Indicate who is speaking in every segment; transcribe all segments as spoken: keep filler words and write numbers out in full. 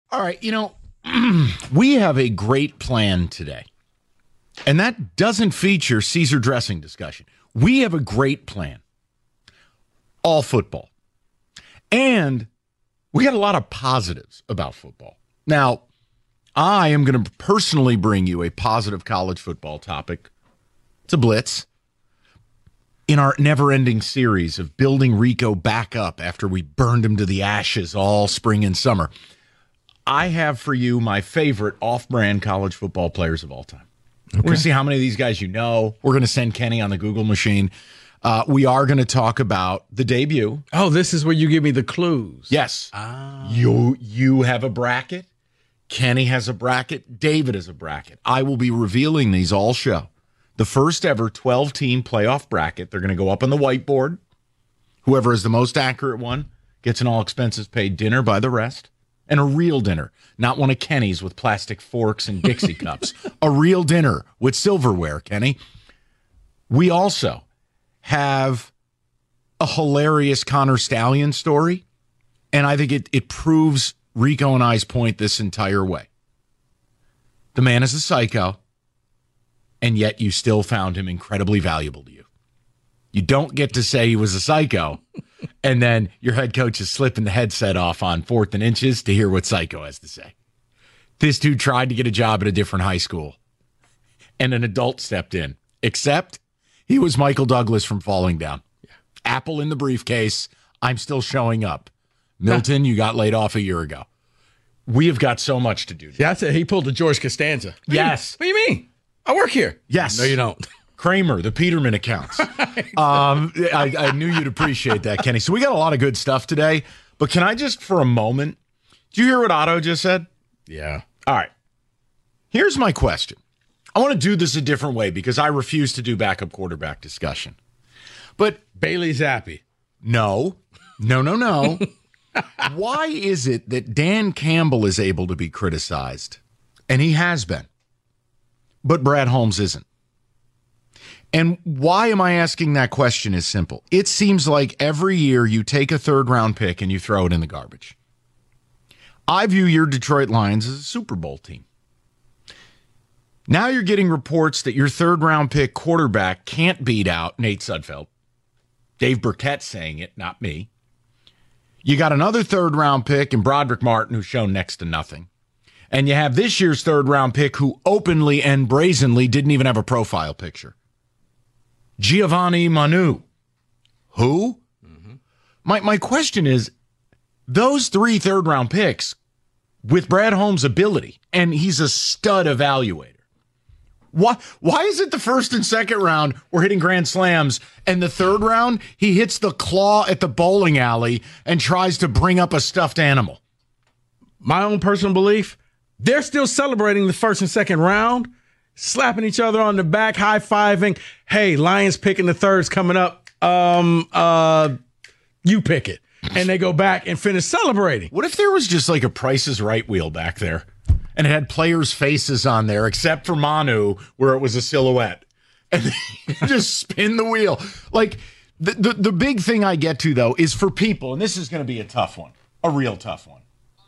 Speaker 1: All right, you know, we have a great plan today, and that doesn't feature Caesar dressing discussion. We have a great plan. All football. And we got a lot of positives about football. Now, I am going to personally bring you a positive college football topic. It's a blitz. In our never-ending series of building Rico back up after we burned him to the ashes all spring and summer, I have for you my favorite off-brand college football players of all time. Okay. We're going to see how many of these guys you know. We're going to send Kenny on the Google machine. Uh, we are going to talk about the debut.
Speaker 2: Oh, this is where you give me the clues.
Speaker 1: Yes.
Speaker 2: Ah.
Speaker 1: You, you have a bracket. Kenny has a bracket. David has a bracket. I will be revealing these all show. The first ever twelve-team playoff bracket. They're going to go up on the whiteboard. Whoever is the most accurate one gets an all-expenses-paid dinner by the rest. And a real dinner, not one of Kenny's with plastic forks and Dixie cups. A real dinner with silverware, Kenny. We also have a hilarious Connor Stallion story, and I think it, it proves Rico and I's point this entire way. The man is a psycho, and yet you still found him incredibly valuable to you. You don't get to say he was a psycho, and then your head coach is slipping the headset off on fourth and inches to hear what psycho has to say. This dude tried to get a job at a different high school, and an adult stepped in, except he was Michael Douglas from Falling Down. Yeah. Apple in the briefcase. I'm still showing up. Milton, you got laid off a year ago. We have got so much to do.
Speaker 2: Yeah, I said he pulled the George Costanza. What
Speaker 1: yes.
Speaker 2: Do you, what do you mean? I work here.
Speaker 1: Yes.
Speaker 2: No, you don't.
Speaker 1: Kramer, the Peterman accounts. um, I, I knew you'd appreciate that, Kenny. So we got a lot of good stuff today. But can I just, for a moment, do you hear what Otto just said?
Speaker 2: Yeah.
Speaker 1: All right. Here's my question. I want to do this a different way because I refuse to do backup quarterback discussion. But
Speaker 2: Bailey Zappi.
Speaker 1: No, no, no, no. Why is it that Dan Campbell is able to be criticized, and he has been, but Brad Holmes isn't? And why am I asking that question is simple. It seems like every year you take a third-round pick and you throw it in the garbage. I view your Detroit Lions as a Super Bowl team. Now you're getting reports that your third-round pick quarterback can't beat out Nate Sudfeld. Dave Burkett saying it, not me. You got another third-round pick in Broderick Martin who's shown next to nothing. And you have this year's third-round pick who openly and brazenly didn't even have a profile picture. Giovanni Manu. Who? Mm-hmm. My, my question is, those three third-round picks with Brad Holmes' ability, and he's a stud evaluator. Why, why is it the first and second round we're hitting grand slams, and the third round he hits the claw at the bowling alley and tries to bring up a stuffed animal?
Speaker 2: My own personal belief, they're still celebrating the first and second round, slapping each other on the back, high-fiving. Hey, Lions picking the thirds coming up. Um, uh, you pick it. And they go back and finish celebrating.
Speaker 1: What if there was just like a Price is Right wheel back there? And it had players' faces on there, except for Manu, where it was a silhouette. And they just spin the wheel. Like, the, the, the big thing I get to, though, is for people, and this is going to be a tough one, a real tough one.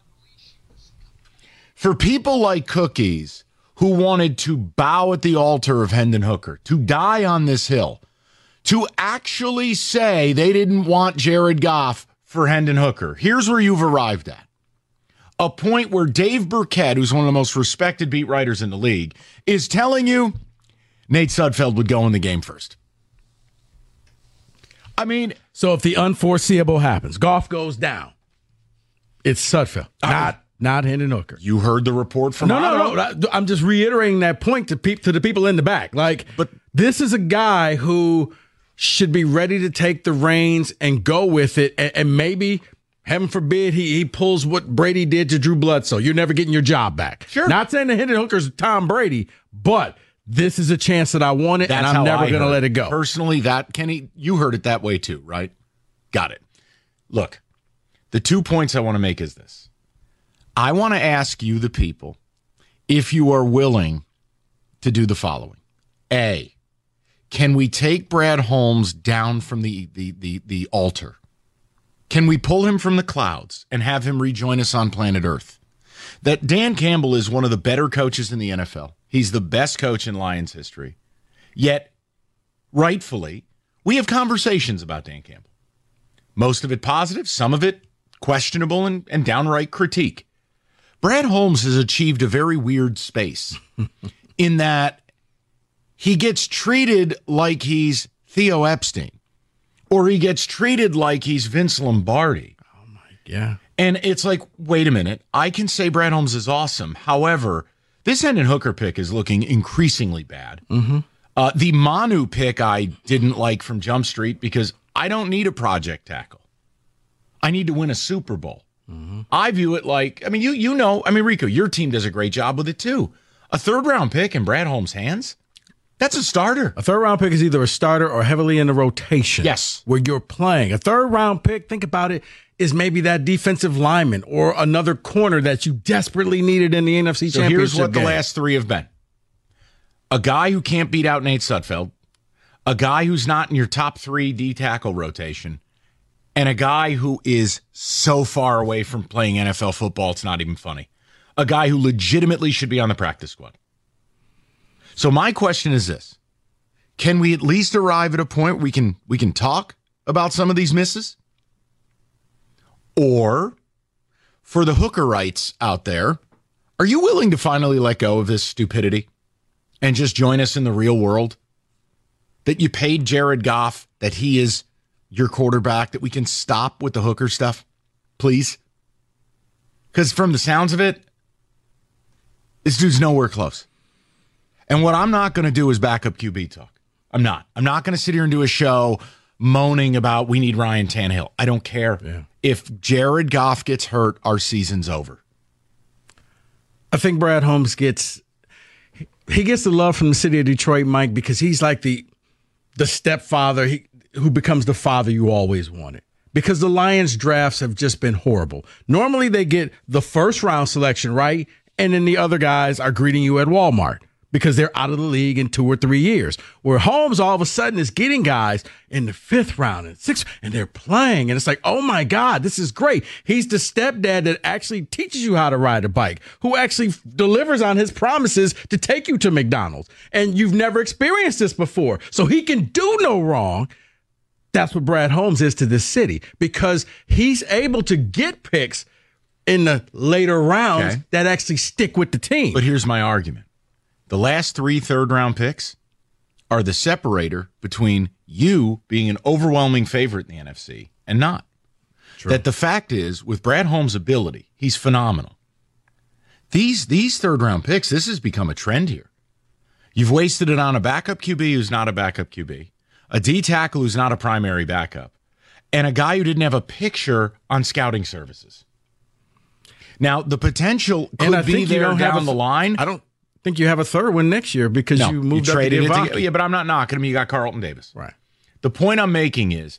Speaker 1: For people like Cookies, who wanted to bow at the altar of Hendon Hooker, to die on this hill, to actually say they didn't want Jared Goff for Hendon Hooker, here's where you've arrived at. A point where Dave Burkett, who's one of the most respected beat writers in the league, is telling you Nate Sudfeld would go in the game first. I mean,
Speaker 2: so if the unforeseeable happens, Goff goes down, it's Sudfeld, not not Hendon Hooker.
Speaker 1: You heard the report from
Speaker 2: no,
Speaker 1: Otto?
Speaker 2: no, no. I'm just reiterating that point to pe- to the people in the back. Like,
Speaker 1: but
Speaker 2: this is a guy who should be ready to take the reins and go with it, and, and maybe. Heaven forbid he, he pulls what Brady did to Drew Bledsoe. You're never getting your job back.
Speaker 1: Sure.
Speaker 2: Not saying that Hendon Hooker's Tom Brady, but this is a chance that I want it,
Speaker 1: That's
Speaker 2: and I'm never going to let it go.
Speaker 1: Personally, that, Kenny, you heard it that way too, right? Got it. Look, the two points I want to make is this. I want to ask you, the people, if you are willing to do the following. A, can we take Brad Holmes down from the the the, the altar? Can we pull him from the clouds and have him rejoin us on planet Earth? that Dan Campbell is one of the better coaches in the N F L. He's the best coach in Lions history. Yet, rightfully, we have conversations about Dan Campbell. Most of it positive, some of it questionable and, and downright critique. Brad Holmes has achieved a very weird space in that he gets treated like he's Theo Epstein, or he gets treated like he's Vince Lombardi.
Speaker 2: Oh, my, yeah.
Speaker 1: And it's like, wait a minute, I can say Brad Holmes is awesome. However, this Hendon Hooker pick is looking increasingly bad.
Speaker 2: Mm-hmm.
Speaker 1: Uh, the Manu pick I didn't like from Jump Street because I don't need a project tackle. I need to win a Super Bowl. Mm-hmm. I view it like, I mean, you you know, I mean, Rico, your team does a great job with it too. A third round pick in Brad Holmes' hands, that's a starter.
Speaker 2: A third round pick is either a starter or heavily in the rotation.
Speaker 1: Yes.
Speaker 2: Where you're playing. A third round pick, think about it, is maybe that defensive lineman or another corner that you desperately needed in the N F C
Speaker 1: so
Speaker 2: Championship
Speaker 1: here's what
Speaker 2: game.
Speaker 1: The last three have been. A guy who can't beat out Nate Sudfeld, a guy who's not in your top three D tackle rotation, and a guy who is so far away from playing N F L football, it's not even funny. A guy who legitimately should be on the practice squad. So my question is this. Can we at least arrive at a point where we can we can talk about some of these misses? Or, for the Hookerites out there, are you willing to finally let go of this stupidity and just join us in the real world? That you paid Jared Goff, that he is your quarterback, that we can stop with the Hooker stuff, please? Because from the sounds of it, this dude's nowhere close. And what I'm not going to do is backup Q B talk. I'm not. I'm not going to sit here and do a show moaning about we need Ryan Tannehill. I don't care.
Speaker 2: Yeah.
Speaker 1: If Jared Goff gets hurt, our season's over.
Speaker 2: I think Brad Holmes gets he gets the love from the city of Detroit, Mike, because he's like the the stepfather he, who becomes the father you always wanted. Because the Lions drafts have just been horrible. Normally they get the first round selection, right? And then the other guys are greeting you at Walmart because they're out of the league in two or three years. Where Holmes all of a sudden is getting guys in the fifth round and sixth, and they're playing. And it's like, oh my God, this is great. He's the stepdad that actually teaches you how to ride a bike, who actually delivers on his promises to take you to McDonald's. And you've never experienced this before. So he can do no wrong. That's what Brad Holmes is to this city, because he's able to get picks in the later rounds okay. that actually stick with the team.
Speaker 1: But here's my argument. The last three third-round picks are the separator between you being an overwhelming favorite in the N F C and not. True. That the fact is, with Brad Holmes' ability, he's phenomenal. These, these third-round picks, this has become a trend here. You've wasted it on a backup Q B who's not a backup Q B, a D tackle who's not a primary backup, and a guy who didn't have a picture on scouting services. Now, the potential could be there down the line.
Speaker 2: I don't think you have a third one next year because
Speaker 1: no,
Speaker 2: you moved
Speaker 1: you
Speaker 2: up
Speaker 1: traded
Speaker 2: to
Speaker 1: it to, yeah, but I'm not knocking him. You got Carlton Davis.
Speaker 2: Right.
Speaker 1: The point I'm making is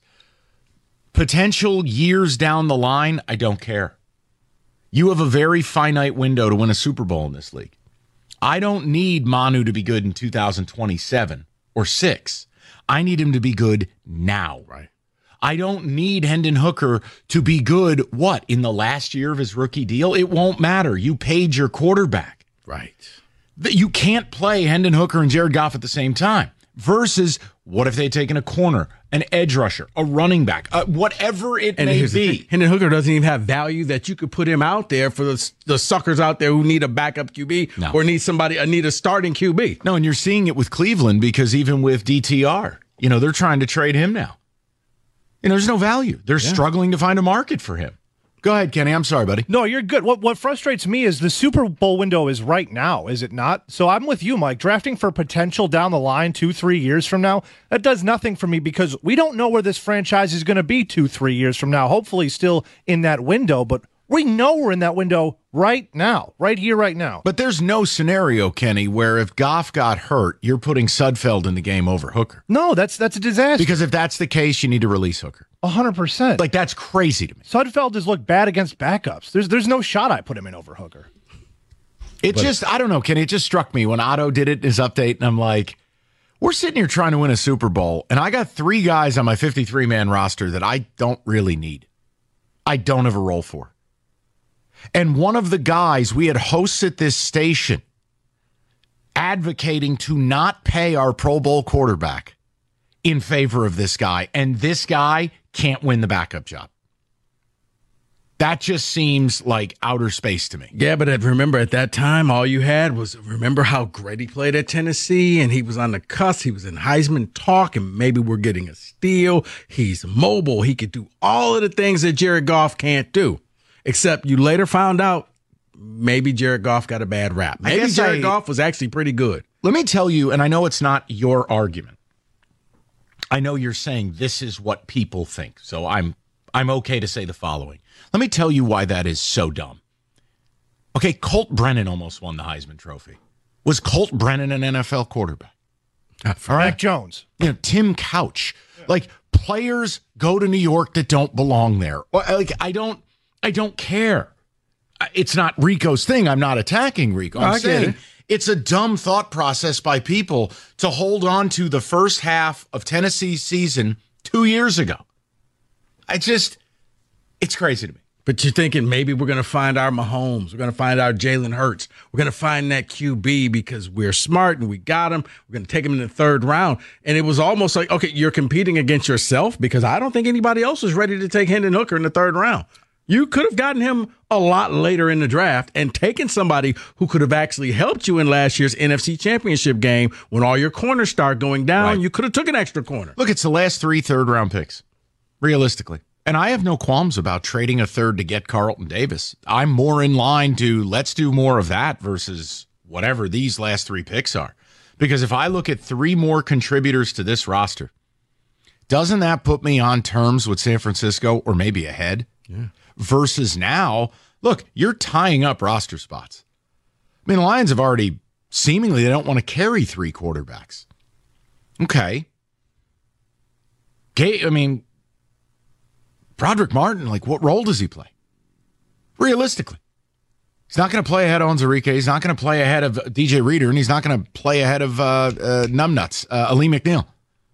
Speaker 1: potential years down the line, I don't care. You have a very finite window to win a Super Bowl in this league. I don't need Manu to be good in two thousand twenty-seven or six. I need him to be good now.
Speaker 2: Right.
Speaker 1: I don't need Hendon Hooker to be good, what, in the last year of his rookie deal? It won't matter. You paid your quarterback.
Speaker 2: Right.
Speaker 1: You can't play Hendon Hooker and Jared Goff at the same time. Versus, what if they'd taken a corner, an edge rusher, a running back, uh, whatever it
Speaker 2: and
Speaker 1: may be.
Speaker 2: Hendon Hooker doesn't even have value that you could put him out there for the, the suckers out there who need a backup Q B no. or need somebody, uh, need a starting Q B.
Speaker 1: No, and you're seeing it with Cleveland because even with D T R, you know, they're trying to trade him now. You know, there's no value. They're yeah. struggling to find a market for him. Go ahead, Kenny. I'm sorry, buddy.
Speaker 3: No, you're good. What what frustrates me is the Super Bowl window is right now, is it not? So I'm with you, Mike. Drafting for potential down the line two, three years from now, that does nothing for me because we don't know where this franchise is going to be two, three years from now. Hopefully still in that window, but we know we're in that window right now, right here, right now.
Speaker 1: But there's no scenario, Kenny, where if Goff got hurt, you're putting Sudfeld in the game over Hooker.
Speaker 3: No, that's that's a disaster.
Speaker 1: Because if that's the case, you need to release Hooker.
Speaker 3: one hundred percent.
Speaker 1: Like, that's crazy to me.
Speaker 3: Sudfeld has looked bad against backups. There's there's no shot I put him in over Hooker.
Speaker 1: It but, just, I don't know, Kenny, it just struck me when Otto did it in his update, and I'm like, we're sitting here trying to win a Super Bowl, and I got three guys on my fifty-three man roster that I don't really need. I don't have a role for. And one of the guys we had hosts at this station advocating to not pay our Pro Bowl quarterback in favor of this guy. And this guy can't win the backup job. That just seems like outer space to me.
Speaker 2: Yeah, but remember at that time, all you had was, remember how great he played at Tennessee, and he was on the cusp. He was in Heisman talk, and maybe we're getting a steal. He's mobile. He could do all of the things that Jared Goff can't do, except you later found out maybe Jared Goff got a bad rap. Maybe Jared I, Goff was actually pretty good.
Speaker 1: Let me tell you, and I know it's not your argument. I know you're saying this is what people think, so I'm I'm okay to say the following. Let me tell you why that is so dumb. Okay, Colt Brennan almost won the Heisman Trophy. Was Colt Brennan an N F L quarterback?
Speaker 3: All right. Mac Jones.
Speaker 1: You know, Tim Couch. Yeah. Like, players go to New York that don't belong there. Like, I don't, I don't care. It's not Rico's thing. I'm not attacking Rico. I'm
Speaker 2: I
Speaker 1: saying
Speaker 2: it.
Speaker 1: it's a dumb thought process by people to hold on to the first half of Tennessee's season two years ago. I just, it's crazy to me.
Speaker 2: But you're thinking maybe we're going to find our Mahomes. We're going to find our Jalen Hurts. We're going to find that Q B because we're smart and we got him. We're going to take him in the third round. And it was almost like, okay, you're competing against yourself because I don't think anybody else was ready to take Hendon Hooker in the third round. You could have gotten him a lot later in the draft and taken somebody who could have actually helped you in last year's N F C Championship game when all your corners start going down. Right. You could have took an extra corner.
Speaker 1: Look, it's the last three third-round picks, realistically. And I have no qualms about trading a third to get Carlton Davis. I'm more in line to let's do more of that versus whatever these last three picks are. Because if I look at three more contributors to this roster, doesn't that put me on terms with San Francisco or maybe ahead?
Speaker 2: Yeah.
Speaker 1: Versus now, look, you're tying up roster spots. I mean, the Lions have already seemingly they don't want to carry three quarterbacks. Okay. I mean, Broderick Martin, like, what role does he play? Realistically. He's not going to play ahead of Onwuzurike. He's not going to play ahead of D J Reader, and he's not going to play ahead of uh, uh, Numbnuts, uh, Ali McNeil.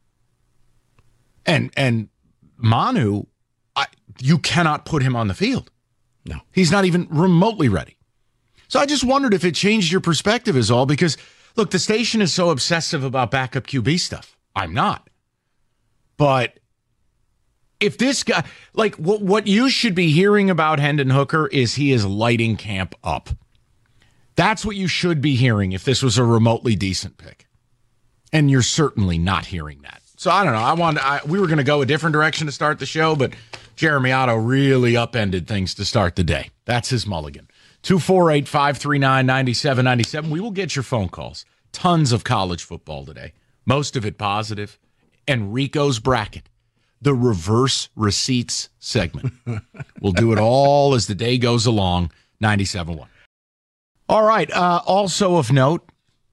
Speaker 1: And and Manu, I, you cannot put him on the field.
Speaker 2: No.
Speaker 1: He's not even remotely ready. So I just wondered if it changed your perspective is all, because, look, the station is so obsessive about backup Q B stuff. I'm not. But if this guy, like, what, what you should be hearing about Hendon Hooker is he is lighting camp up. That's what you should be hearing if this was a remotely decent pick. And you're certainly not hearing that. So I don't know. I wanted, I, we were going to go a different direction to start the show, but Jeremy Otto really upended things to start the day. That's his mulligan. two four eight, five three nine, nine seven nine seven. We will get your phone calls. Tons of college football today. Most of it positive. And Rico's bracket. The reverse receipts segment. We'll do it all as the day goes along. ninety-seven point one. All right. Uh, also of note,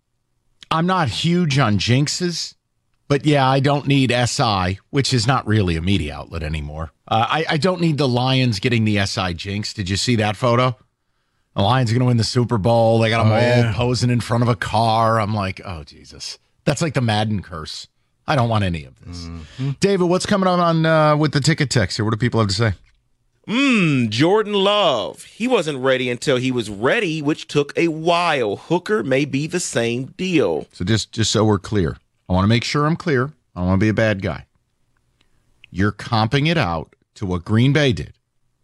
Speaker 1: I'm not huge on jinxes, but yeah, I don't need S I, which is not really a media outlet anymore. Uh, I, I don't need the Lions getting the S I jinx. Did you see that photo? The Lions are going to win the Super Bowl. They got them
Speaker 2: oh,
Speaker 1: all
Speaker 2: yeah.
Speaker 1: posing in front of a car. I'm like, oh, Jesus. That's like the Madden curse. I don't want any of this. Mm-hmm. David, what's coming on, on uh, with the ticket text here? What do people have to say?
Speaker 4: Mmm, Jordan Love. He wasn't ready until he was ready, which took a while. Hooker may be the same deal.
Speaker 1: So just, just so we're clear, I want to make sure I'm clear. I don't want to be a bad guy. You're comping it out to what Green Bay did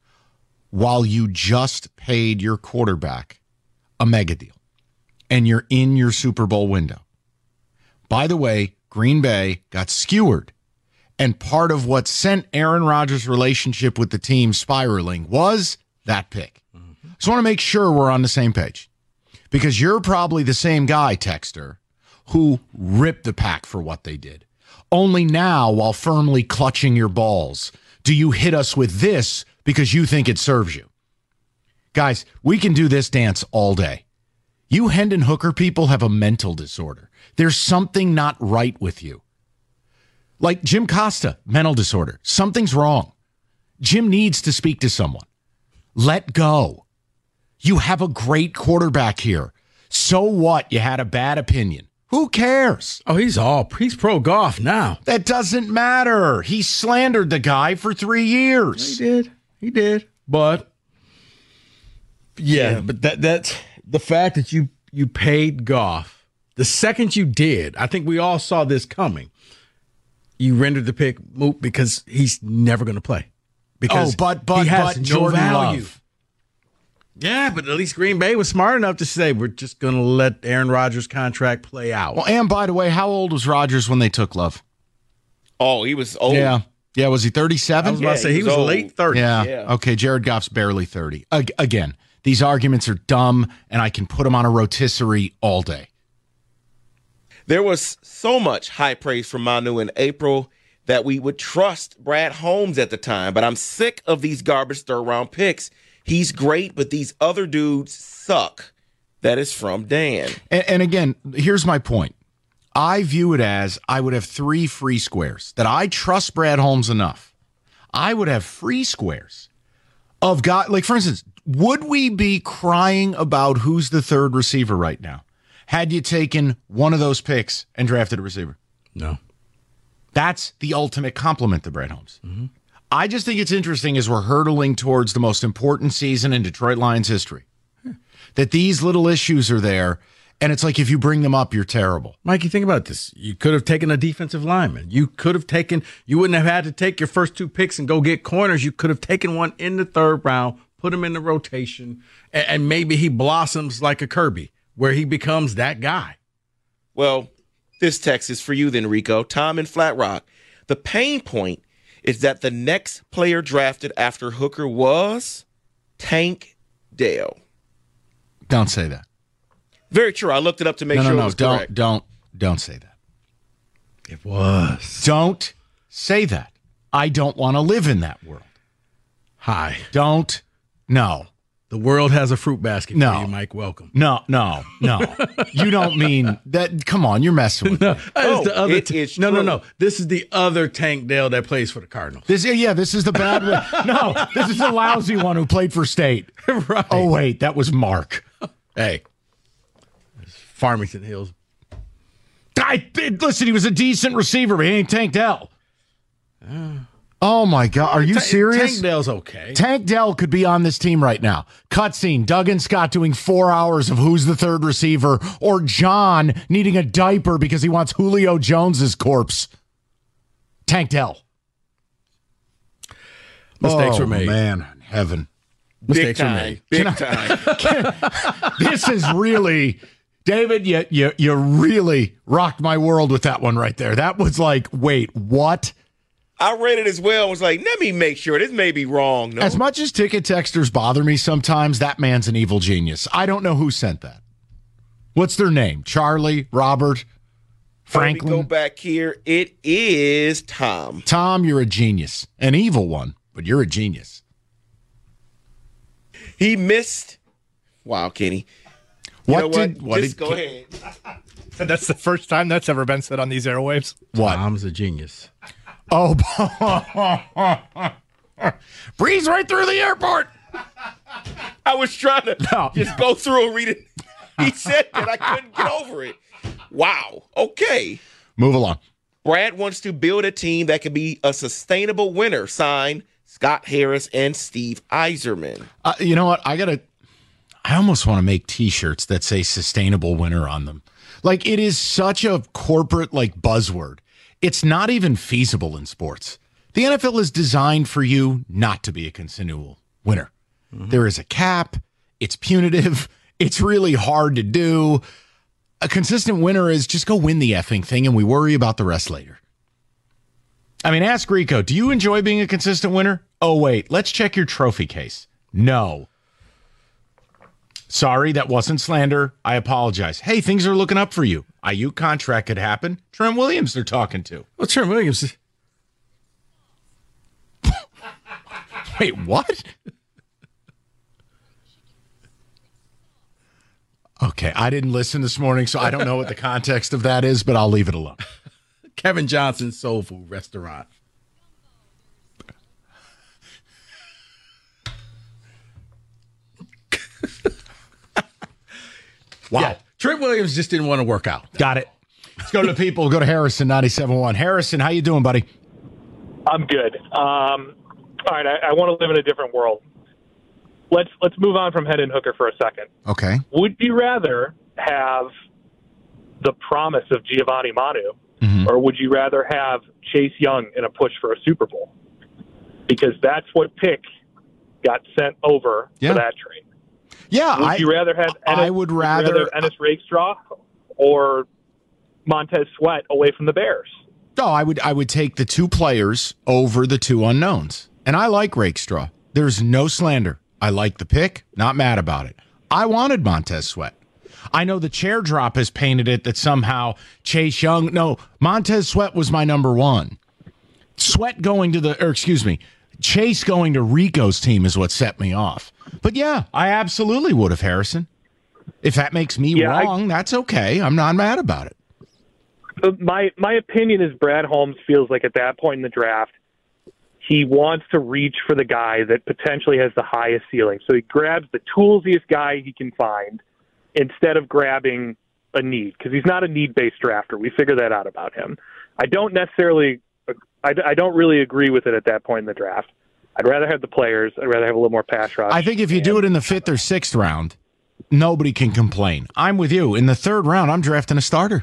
Speaker 1: while you just paid your quarterback a mega deal and you're in your Super Bowl window. By the way, Green Bay got skewered, and part of what sent Aaron Rodgers' relationship with the team spiraling was that pick. Mm-hmm. So I want to make sure we're on the same page, because you're probably the same guy, Texter, who ripped the pack for what they did. Only now, while firmly clutching your balls, do you hit us with this because you think it serves you. Guys, we can do this dance all day. You Hendon Hooker people have a mental disorder. There's something not right with you. Like Jim Costa, mental disorder. Something's wrong. Jim needs to speak to someone. Let go. You have a great quarterback here. So what? You had a bad opinion. Who cares?
Speaker 2: Oh, he's all, he's pro Goff now.
Speaker 1: That doesn't matter. He slandered the guy for three years.
Speaker 2: He did. He did. But Yeah,
Speaker 4: Yeah.
Speaker 2: but that that's the fact that you you paid Goff. The second you did, I think we all saw this coming. You rendered the pick moot because he's never going to play. Because
Speaker 1: Oh, but but
Speaker 2: he has
Speaker 1: but
Speaker 2: no
Speaker 1: Jordan
Speaker 2: value.
Speaker 1: Love.
Speaker 2: Yeah, but at least Green Bay was smart enough to say we're just going to let Aaron Rodgers' contract play out.
Speaker 1: Well, and by the way, how old was Rodgers when they took Love?
Speaker 4: Oh, he was old.
Speaker 1: Yeah, yeah. Was he
Speaker 2: I
Speaker 1: thirty-seven?
Speaker 2: was about
Speaker 4: Yeah,
Speaker 2: to say
Speaker 4: he
Speaker 2: he
Speaker 4: was
Speaker 2: was
Speaker 4: old.
Speaker 2: late thirties.
Speaker 1: Yeah.
Speaker 4: Yeah.
Speaker 1: Okay. Jared Goff's barely thirty. Ag- again, these arguments are dumb, and I can put them on a rotisserie all day.
Speaker 4: There was so much high praise from Manu in April that we would trust Brad Holmes at the time, but I'm sick of these garbage third round picks. He's great, but these other dudes suck. That is from Dan.
Speaker 1: And, and again, here's my point. I view it as I would have three free squares that I trust Brad Holmes enough. I would have free squares of God. Like, for instance, would we be crying about who's the third receiver right now had you taken one of those picks and drafted a receiver?
Speaker 2: No.
Speaker 1: That's the ultimate compliment to Brad Holmes. Mm-hmm. I just think it's interesting as we're hurtling towards the most important season in Detroit Lions history that these little issues are there. And it's like, if you bring them up, you're terrible.
Speaker 2: Mikey, think about this. You could have taken a defensive lineman. You could have taken, you wouldn't have had to take your first two picks and go get corners. You could have taken one in the third round, put him in the rotation, and, and maybe he blossoms like a Kirby, where he becomes that guy.
Speaker 4: Well, this text is for you then, Rico. Tom in Flat Rock. The pain point is that the next player drafted after Hooker was Tank Dell.
Speaker 1: Don't say that.
Speaker 4: Very true. I looked it up to make
Speaker 1: No,
Speaker 4: sure
Speaker 1: no,
Speaker 4: it
Speaker 1: no.
Speaker 4: was
Speaker 1: Don't,
Speaker 4: correct.
Speaker 1: don't, don't say that.
Speaker 2: It was.
Speaker 1: Don't say that. I don't want to live in that world.
Speaker 2: Hi.
Speaker 1: Don't. No.
Speaker 2: The world has a fruit basket
Speaker 1: No.
Speaker 2: for you, Mike. Welcome.
Speaker 1: No, no, no. You don't mean that. Come on, you're messing with me.
Speaker 2: No, that is
Speaker 4: Oh,
Speaker 2: the other
Speaker 4: it
Speaker 2: t-
Speaker 4: is
Speaker 2: no, no,
Speaker 4: true.
Speaker 2: no. This is the other Tank Dell that plays for the Cardinals.
Speaker 1: This, yeah, this is the bad one. No, this is the lousy one who played for State.
Speaker 2: Right.
Speaker 1: Oh, wait, that was Mark.
Speaker 2: Hey. Farmington Hills.
Speaker 1: I listen. He was a decent receiver, but he ain't Tank Dell. Oh my God, are you
Speaker 2: Ta-
Speaker 1: serious?
Speaker 2: Tank Dell's okay.
Speaker 1: Tank Dell could be on this team right now. Cutscene, Doug and Scott doing four hours of who's the third receiver, or John needing a diaper because he wants Julio Jones's corpse. Tank Dell.
Speaker 2: Mistakes
Speaker 1: oh,
Speaker 2: were made.
Speaker 1: man, heaven.
Speaker 4: Big
Speaker 2: Mistakes were
Speaker 4: time.
Speaker 2: made.
Speaker 4: Big time.
Speaker 1: This is really, David, you, you, you really rocked my world with that one right there. That was like, wait, what?
Speaker 4: I read it as well. I was like, let me make sure. This may be wrong. No.
Speaker 1: As much as ticket texters bother me sometimes, that man's an evil genius. I don't know who sent that. What's their name? Charlie, Robert, Franklin?
Speaker 4: Let me go back here. It is Tom.
Speaker 1: Tom, you're a genius. An evil one, but you're a genius.
Speaker 4: He missed. Wow, Kenny. You
Speaker 1: What
Speaker 4: know
Speaker 1: did what
Speaker 4: Just
Speaker 1: did
Speaker 4: go
Speaker 1: Ke-
Speaker 4: ahead.
Speaker 3: That's the first time that's ever been said on these airwaves.
Speaker 1: What?
Speaker 2: Tom's a genius.
Speaker 1: Oh, breeze right through the airport.
Speaker 4: I was trying to
Speaker 1: No.
Speaker 4: just go through and read it. He said that I couldn't get over it. Wow. Okay.
Speaker 1: Move along.
Speaker 4: Brad wants to build a team that can be a sustainable winner. Sign Scott Harris and Steve Eiserman.
Speaker 1: Uh, you know what? I gotta. I almost want to make T-shirts that say "sustainable winner" on them. Like, it is such a corporate like buzzword. It's not even feasible in sports. The N F L is designed for you not to be a continual winner. Mm-hmm. There is a cap. It's punitive. It's really hard to do. A consistent winner is just go win the effing thing, and we worry about the rest later. I mean, ask Rico, do you enjoy being a consistent winner? Oh, wait, let's check your trophy case. No. Sorry, that wasn't slander. I apologize. Hey, things are looking up for you. Ayuk contract could happen. Trent Williams they're talking to.
Speaker 2: Well, Trent Williams.
Speaker 1: Wait, what? Okay, I didn't listen this morning, so I don't know what the context of that is, but I'll leave it alone.
Speaker 2: Kevin Johnson's Soul Food Restaurant.
Speaker 1: Wow.
Speaker 2: Yeah, Trent Williams just didn't want to work out.
Speaker 1: Got it. Let's go to the people. Go to Harrison, ninety-seven point one. Harrison, how you doing, buddy?
Speaker 5: I'm good. Um, all right, I, I want to live in a different world. let's let's move on from Hendon Hooker for a second.
Speaker 1: Okay.
Speaker 5: Would you rather have the promise of Giovanni Manu,
Speaker 1: Mm-hmm.
Speaker 5: or would you rather have Chase Young in a push for a Super Bowl? Because that's what pick got sent over
Speaker 1: Yeah.
Speaker 5: for that trade.
Speaker 1: Yeah,
Speaker 5: Would
Speaker 1: I,
Speaker 5: you rather have Ennis,
Speaker 1: I would rather,
Speaker 5: would you rather have Ennis Rakestraw or Montez Sweat away from the Bears?
Speaker 1: No, I would I would take the two players over the two unknowns. And I like Rakestraw. There's no slander. I like the pick, not mad about it. I wanted Montez Sweat. I know the chair drop has painted it that somehow Chase Young, no, Montez Sweat was my number one. Sweat going to the, or excuse me, Chase going to Rico's team is what set me off. But yeah, I absolutely would have, Harrison. If that makes me
Speaker 5: Yeah,
Speaker 1: wrong,
Speaker 5: I,
Speaker 1: that's okay. I'm not mad about it.
Speaker 5: My my opinion is Brad Holmes feels like at that point in the draft, he wants to reach for the guy that potentially has the highest ceiling. So he grabs the toolsiest guy he can find instead of grabbing a need, because he's not a need-based drafter. We figured that out about him. I don't necessarily, I, I don't really agree with it at that point in the draft. I'd rather have the players. I'd rather have a little more pass rush.
Speaker 1: I think if you
Speaker 5: and,
Speaker 1: do it in the fifth or sixth round, nobody can complain. I'm with you. In the third round, I'm drafting a starter.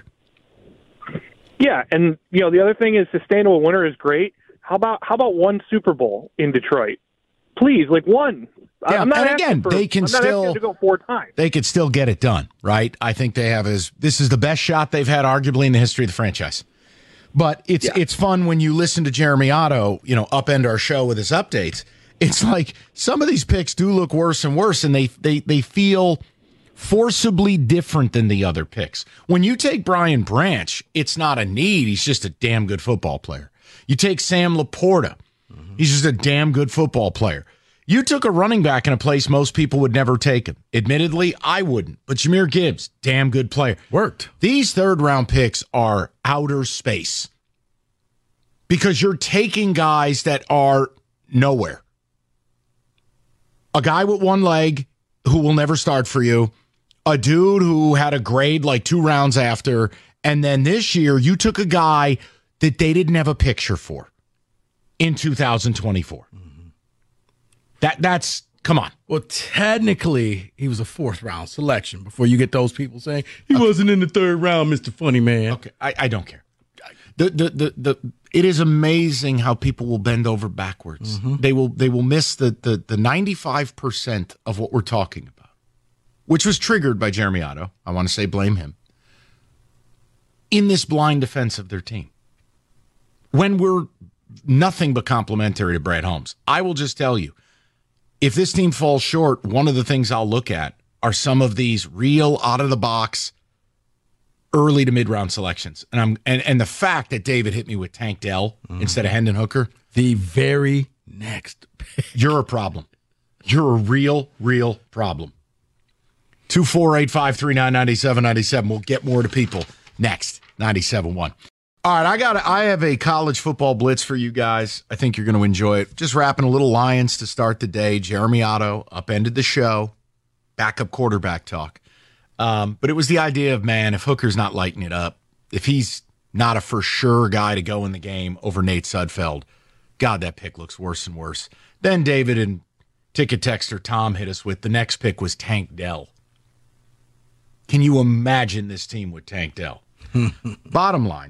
Speaker 5: Yeah, and you know the other thing is sustainable winner is great. How about how about one Super Bowl in Detroit? Please, like one.
Speaker 1: Yeah,
Speaker 5: I'm not
Speaker 1: and
Speaker 5: asking
Speaker 1: again,
Speaker 5: for,
Speaker 1: they can
Speaker 5: I'm not
Speaker 1: still
Speaker 5: asking to go four times.
Speaker 1: They could still get it done, right? I think they have as this is the best shot they've had, arguably, in the history of the franchise. But it's
Speaker 5: Yeah.
Speaker 1: it's fun when you listen to Jeremy Otto, you know, upend our show with his updates. It's like some of these picks do look worse and worse, and they they they feel forcibly different than the other picks. When you take Brian Branch, it's not a need. He's just a damn good football player. You take Sam Laporta. He's just a damn good football player. You took a running back in a place most people would never take him. Admittedly, I wouldn't. But Jahmyr Gibbs, damn good player.
Speaker 2: Worked.
Speaker 1: These third-round picks are outer space because you're taking guys that are nowhere. A guy with one leg who will never start for you, a dude who had a grade like two rounds after, and then this year you took a guy that they didn't have a picture for in two thousand twenty-four. Mm-hmm. That that's come on.
Speaker 2: Well, technically, he was a fourth round selection before you get those people saying he okay. wasn't in the third round, Mister Funny Man.
Speaker 1: Okay, I, I don't care. The, the the the it is amazing how people will bend over backwards. Mm-hmm. They will they will miss the the the ninety-five percent of what we're talking about, which was triggered by Jeremy Otto. I want to say blame him. In this blind defense of their team. When we're nothing but complimentary to Brad Holmes, I will just tell you, if this team falls short, one of the things I'll look at are some of these real out-of-the-box early to mid-round selections. And I'm and, and the fact that David hit me with Tank Dell mm-hmm. instead of Hendon Hooker.
Speaker 2: The very next pick.
Speaker 1: You're a problem. You're a real, real problem. two four eight, five three nine, nine seven nine seven. We'll get more to people next. ninety-seven point one. All right, I got. I have a college football blitz for you guys. I think you're going to enjoy it. Just wrapping a little Lions to start the day. Jeremy Otto upended the show. Backup quarterback talk. Um, but it was the idea of, man, if Hooker's not lighting it up, if he's not a for sure guy to go in the game over Nate Sudfeld, God, that pick looks worse and worse. Then David and ticket texter Tom hit us with the next pick was Tank Dell. Can you imagine this team with Tank Dell? Bottom line.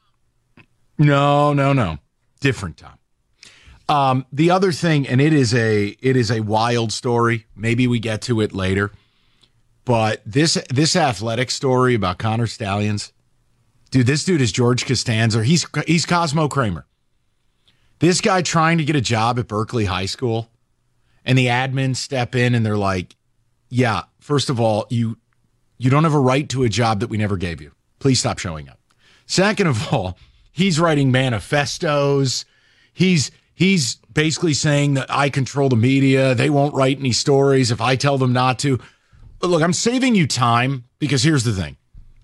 Speaker 1: No, no, no. Different time. Um, the other thing, and it is a it is a wild story. Maybe we get to it later. But this this athletic story about Connor Stallions, dude, this dude is George Costanza. He's he's Cosmo Kramer. This guy trying to get a job at Berkeley High School, and the admins step in and they're like, yeah, first of all, you you don't have a right to a job that we never gave you. Please stop showing up. Second of all, he's writing manifestos. He's he's basically saying that I control the media. They won't write any stories if I tell them not to. But look, I'm saving you time because here's the thing.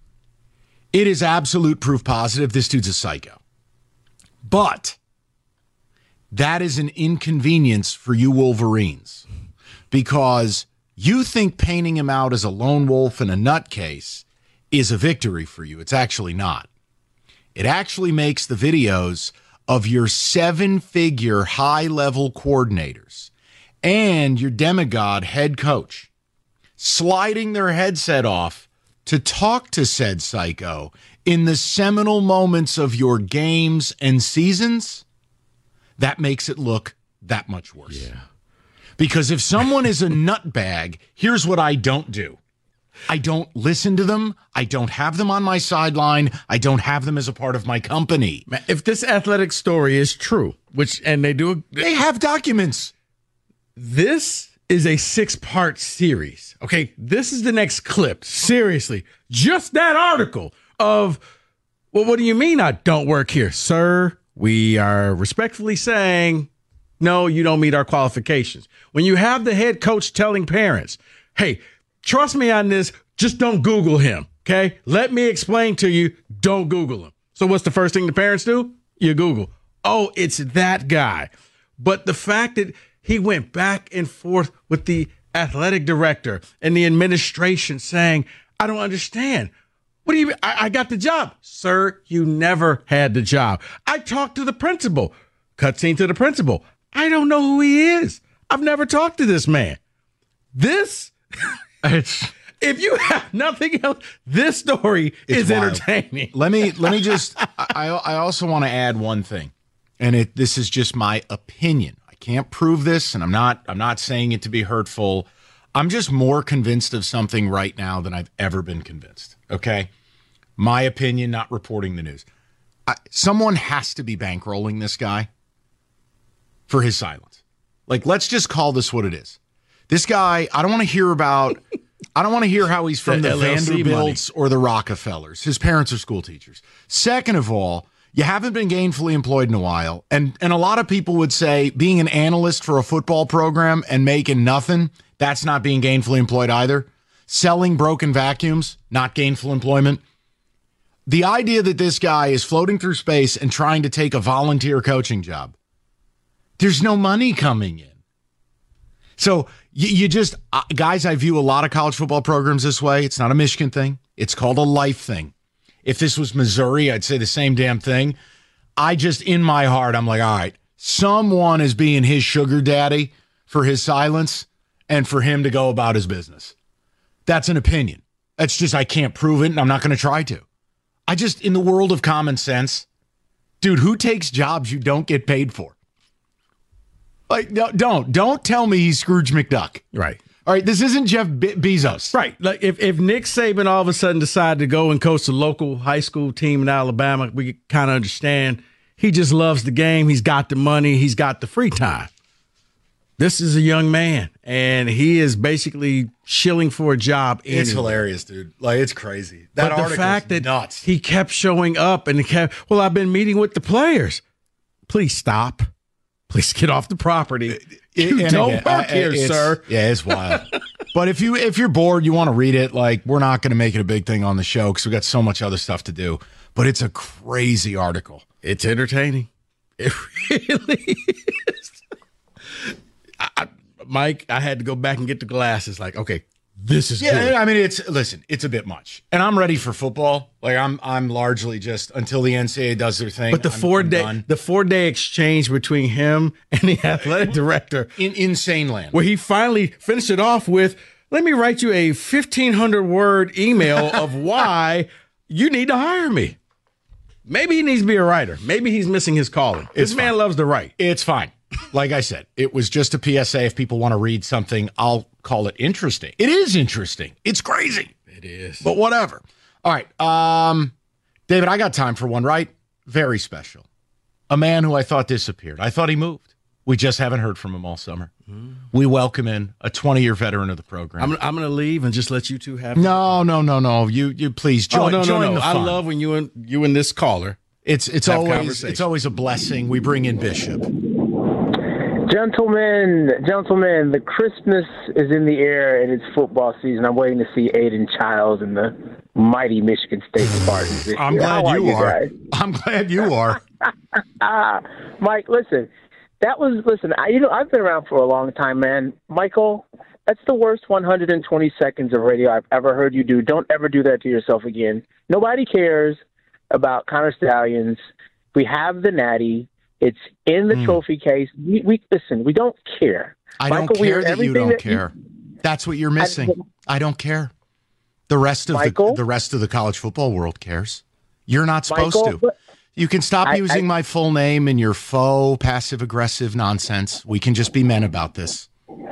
Speaker 1: It is absolute proof positive this dude's a psycho. But that is an inconvenience for you Wolverines because you think painting him out as a lone wolf and a nutcase is a victory for you. It's actually not. It actually makes the videos of your seven-figure high-level coordinators and your demigod head coach sliding their headset off to talk to said psycho in the seminal moments of your games and seasons, that makes it look that much worse.
Speaker 2: Yeah.
Speaker 1: Because if someone is a nutbag, here's what I don't do. I don't listen to them. I don't have them on my sideline. I don't have them as a part of my company.
Speaker 2: If this athletic story is true, which, and they do,
Speaker 1: They have documents.
Speaker 2: this is a six-part series. Okay, this is the next clip. Seriously, just that article of, well, what do you mean I don't work here? Sir, we are respectfully saying, no, you don't meet our qualifications. When you have the head coach telling parents, hey, trust me on this, just don't Google him, okay? Let me explain to you, don't Google him. So what's the first thing the parents do? You Google. Oh, it's that guy. But the fact that he went back and forth with the athletic director and the administration saying, I don't understand. What do you mean? I, I got the job. Sir, you never had the job. I talked to the principal. Cutscene to the principal. I don't know who he is. I've never talked to this man. This,
Speaker 1: It's
Speaker 2: if you have nothing else, this story
Speaker 1: It's
Speaker 2: is
Speaker 1: wild.
Speaker 2: entertaining.
Speaker 1: let me let me just I I also want to add one thing. And it this is just my opinion. I can't prove this, and I'm not I'm not saying it to be hurtful. I'm just more convinced of something right now than I've ever been convinced. Okay? My opinion, not reporting the news. I, someone has to be bankrolling this guy for his silence. Like, let's just call this what it is. This guy, I don't want to hear about, I don't want to hear how he's from
Speaker 2: The
Speaker 1: the
Speaker 2: L L C
Speaker 1: Vanderbilts or the Rockefellers. His parents are school teachers. Second of all, you haven't been gainfully employed in a while. And, and a lot of people would say being an analyst for a football program and making nothing, that's not being gainfully employed either. Selling broken vacuums, not gainful employment. The idea that this guy is floating through space and trying to take a volunteer coaching job, there's no money coming in. So you, you just, uh, guys, I view a lot of college football programs this way. It's not a Michigan thing. It's called a life thing. If this was Missouri, I'd say the same damn thing. I just, in my heart, I'm like, all right, someone is being his sugar daddy for his silence and for him to go about his business. That's an opinion. That's just, I can't prove it, and I'm not going to try to. I just, in the world of common sense, dude, who takes jobs you don't get paid for? Like, no, don't. Don't tell me he's Scrooge McDuck.
Speaker 2: Right.
Speaker 1: All right, this isn't Jeff Be- Bezos.
Speaker 2: Right. Like if, if Nick Saban all of a sudden decided to go and coach the local high school team in Alabama, we kind of understand he just loves the game. He's got the money. He's got the free time. This is a young man, and he is basically shilling for a job.
Speaker 1: It's
Speaker 2: anywhere.
Speaker 1: hilarious, dude. Like, it's crazy. That
Speaker 2: But the
Speaker 1: article's
Speaker 2: fact that
Speaker 1: nuts.
Speaker 2: he kept showing up and he kept, well, I've been meeting with the players. Please stop. Please get off the property. You
Speaker 1: And
Speaker 2: don't
Speaker 1: again,
Speaker 2: work
Speaker 1: I-
Speaker 2: here,
Speaker 1: it's-
Speaker 2: sir.
Speaker 1: Yeah, it's wild. But if you if you're bored, you want to read it. Like, we're not going to make it a big thing on the show because we got so much other stuff to do. But it's a crazy article.
Speaker 2: It's entertaining. It really is. I, I, Mike, I had to go back and get the glasses. Like, okay, this is
Speaker 1: Yeah,
Speaker 2: good.
Speaker 1: I mean, it's listen, it's a bit much, and I'm ready for football. Like, I'm I'm largely just until the N C double A does their thing.
Speaker 2: But the
Speaker 1: I'm-
Speaker 2: four
Speaker 1: I'm
Speaker 2: day
Speaker 1: done.
Speaker 2: the four day exchange between him and the athletic director,
Speaker 1: in insane land.
Speaker 2: where he finally finished it off with, "Let me write you a fifteen hundred word email of why you need to hire me." Maybe he needs to be a writer. Maybe he's missing his calling. This
Speaker 1: It's
Speaker 2: man
Speaker 1: fine.
Speaker 2: loves to write.
Speaker 1: It's fine. Like I said, it was just a P S A. If people want to read something, I'll call it interesting. It is interesting. It's crazy.
Speaker 2: It is.
Speaker 1: But whatever. All right. Um, David, I got time for one, right? Very special. A man who I thought disappeared. I thought he moved. We just haven't heard from him all summer. Mm. We welcome in a twenty-year veteran of the program.
Speaker 2: I'm, I'm going to leave and just let you two have.
Speaker 1: no, no, no, no. You, you please join.
Speaker 2: Oh, no, no,
Speaker 1: join
Speaker 2: no.
Speaker 1: the
Speaker 2: I
Speaker 1: fun.
Speaker 2: love when you and you and this caller.
Speaker 1: It's it's
Speaker 2: have
Speaker 1: always
Speaker 2: conversation.
Speaker 1: it's always a blessing. We bring in Bishop.
Speaker 6: Gentlemen, gentlemen, the Christmas is in the air and it's football season. I'm waiting to see Aiden Childs and the mighty Michigan State Spartans. this
Speaker 1: I'm
Speaker 6: year.
Speaker 1: glad
Speaker 6: How
Speaker 1: you are.
Speaker 6: guys?
Speaker 1: I'm glad you are.
Speaker 6: Ah, Mike, listen, that was listen. I, you know, I've been around for a long time, man. Michael, that's the worst one hundred twenty seconds of radio I've ever heard you do. Don't ever do that to yourself again. Nobody cares about Connor Stallions. We have the Natty. It's in the
Speaker 1: Mm.
Speaker 6: trophy case. We, we listen. We don't care.
Speaker 1: I
Speaker 6: Michael,
Speaker 1: don't
Speaker 6: we
Speaker 1: care
Speaker 6: heard
Speaker 1: that you
Speaker 6: everything
Speaker 1: don't
Speaker 6: that you-
Speaker 1: care. That's what you're missing. I, don't care. The rest of
Speaker 6: Michael?
Speaker 1: the the rest of the college football world cares. You're not supposed
Speaker 6: Michael,
Speaker 1: to.
Speaker 6: but-
Speaker 1: You can stop
Speaker 6: I-
Speaker 1: using
Speaker 6: I-
Speaker 1: my full name and your faux passive aggressive nonsense. We can just be men about this.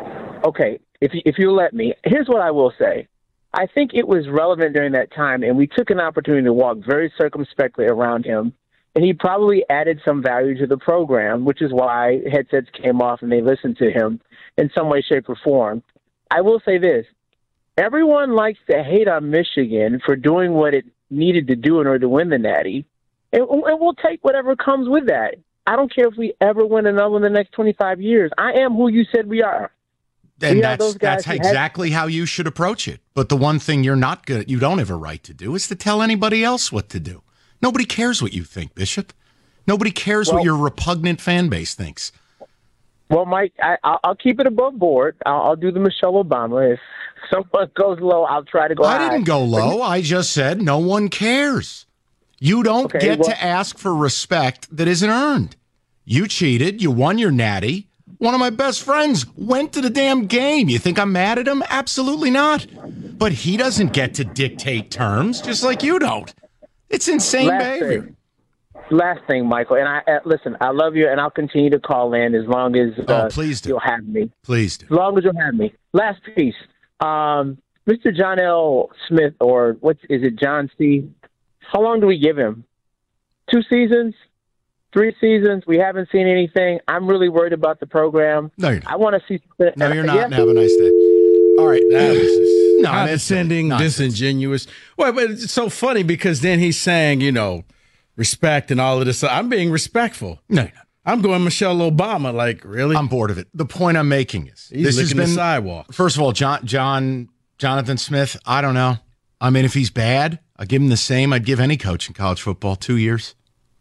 Speaker 6: Okay, if you, if you let me, here's what I will say. I think it was relevant during that time, and we took an opportunity to walk very circumspectly around him, and he probably added some value to the program, which is why headsets came off and they listened to him in some way, shape, or form. I will say this. Everyone likes to hate on Michigan for doing what it needed to do in order to win the Natty, and, and we'll take whatever comes with that. I don't care if we ever win another one in the next twenty-five years. I am who you said we are.
Speaker 1: And
Speaker 6: We are
Speaker 1: that's
Speaker 6: those guys
Speaker 1: that's
Speaker 6: who had-
Speaker 1: exactly how you should approach it. But the one thing you're not good, you don't have a right to do, is to tell anybody else what to do. Nobody cares what you think, Bishop. Nobody cares
Speaker 6: Well-
Speaker 1: what your repugnant fan base thinks.
Speaker 6: Well, Mike, I, I'll, I'll keep it above board. I'll, I'll do the Michelle Obama. If someone goes low, I'll try to go
Speaker 1: I
Speaker 6: high.
Speaker 1: didn't go low. I just said no one cares. You don't
Speaker 6: Okay,
Speaker 1: get
Speaker 6: well-
Speaker 1: to ask for respect that isn't earned. You cheated. You won your natty. One of my best friends went to the damn game. You think I'm mad at him? Absolutely not. But he doesn't get to dictate terms, just like you don't. It's insane
Speaker 6: Last
Speaker 1: behavior.
Speaker 6: thing. Last thing, Michael, and I uh, listen. I love you, and I'll continue to call in as long as uh,
Speaker 1: Oh, please do.
Speaker 6: you'll have me.
Speaker 1: Please do.
Speaker 6: As long as you'll have me. Last piece, um, Mister John L. Smith, or what is it, John C? How long do we give him? Two seasons, three seasons. We haven't seen anything. I'm really worried about the program.
Speaker 1: No, you're not.
Speaker 6: I want to see. Something.
Speaker 1: No, you're not.
Speaker 6: Yeah.
Speaker 1: And have a nice day. All right.
Speaker 2: That was just
Speaker 1: No, that's
Speaker 2: condescending,
Speaker 1: nonsense.
Speaker 2: disingenuous. Well, but it's so funny because then he's saying, you know, respect and all of this. I'm being respectful.
Speaker 1: No, you're not.
Speaker 2: I'm going Michelle Obama. Like, really?
Speaker 1: I'm bored of it. The point I'm making is
Speaker 2: He's
Speaker 1: this has
Speaker 2: licking
Speaker 1: been
Speaker 2: the sidewalk.
Speaker 1: First of all, John, John, Jonathan Smith. I don't know. I mean, if he's bad, I give him the same I'd give any coach in college football. Two years,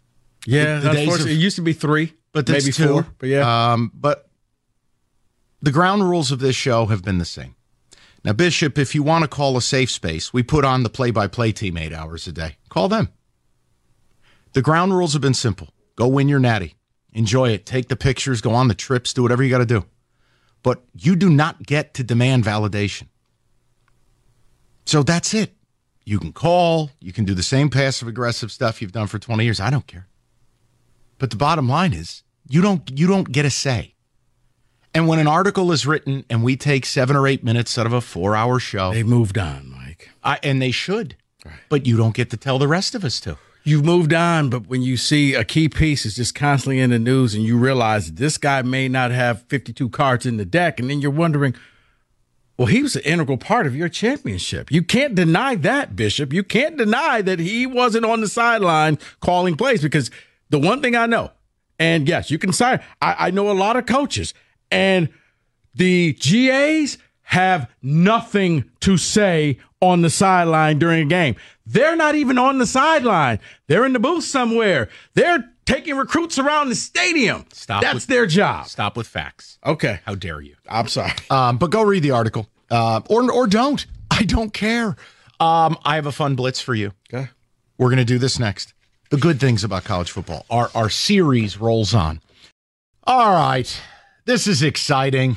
Speaker 2: Yeah,
Speaker 1: the days
Speaker 2: unfortunately,
Speaker 1: of-
Speaker 2: it used to be three,
Speaker 1: but that's
Speaker 2: maybe
Speaker 1: two.
Speaker 2: four. But yeah,
Speaker 1: Um, but the ground rules of this show have been the same. Now, Bishop, if you want to call a safe space, we put on the play-by-play team eight hours a day. Call them. The ground rules have been simple. Go win your natty. Enjoy it. Take the pictures. Go on the trips. Do whatever you got to do. But you do not get to demand validation. So that's it. You can call. You can do the same passive-aggressive stuff you've done for twenty years. I don't care. But the bottom line is you don't you don't get a say. And when an article is written and we take seven or eight minutes out of a four-hour show,
Speaker 2: they moved on, Mike.
Speaker 1: I, and they should, but you don't get to tell the rest of us to.
Speaker 2: You've moved on, but when you see a key piece is just constantly in the news and you realize that this guy may not have fifty-two cards in the deck, and then you're wondering, well, he was an integral part of your championship. You can't deny that, Bishop. You can't deny that he wasn't on the sideline calling plays, because the one thing I know, and yes, you can sign, I, I know a lot of coaches, and the G As have nothing to say on the sideline during a game. They're not even on the sideline. They're in the booth somewhere. They're taking recruits around the stadium.
Speaker 1: Stop
Speaker 2: That's
Speaker 1: with-
Speaker 2: their job.
Speaker 1: Stop with facts.
Speaker 2: Okay.
Speaker 1: How dare you?
Speaker 2: I'm sorry.
Speaker 1: Um, but go read the article, uh, or or don't. I don't care. Um, I have a fun blitz for you.
Speaker 2: Okay.
Speaker 1: We're going to do this next. The good things about college football. Our our series rolls on. All right, this is exciting.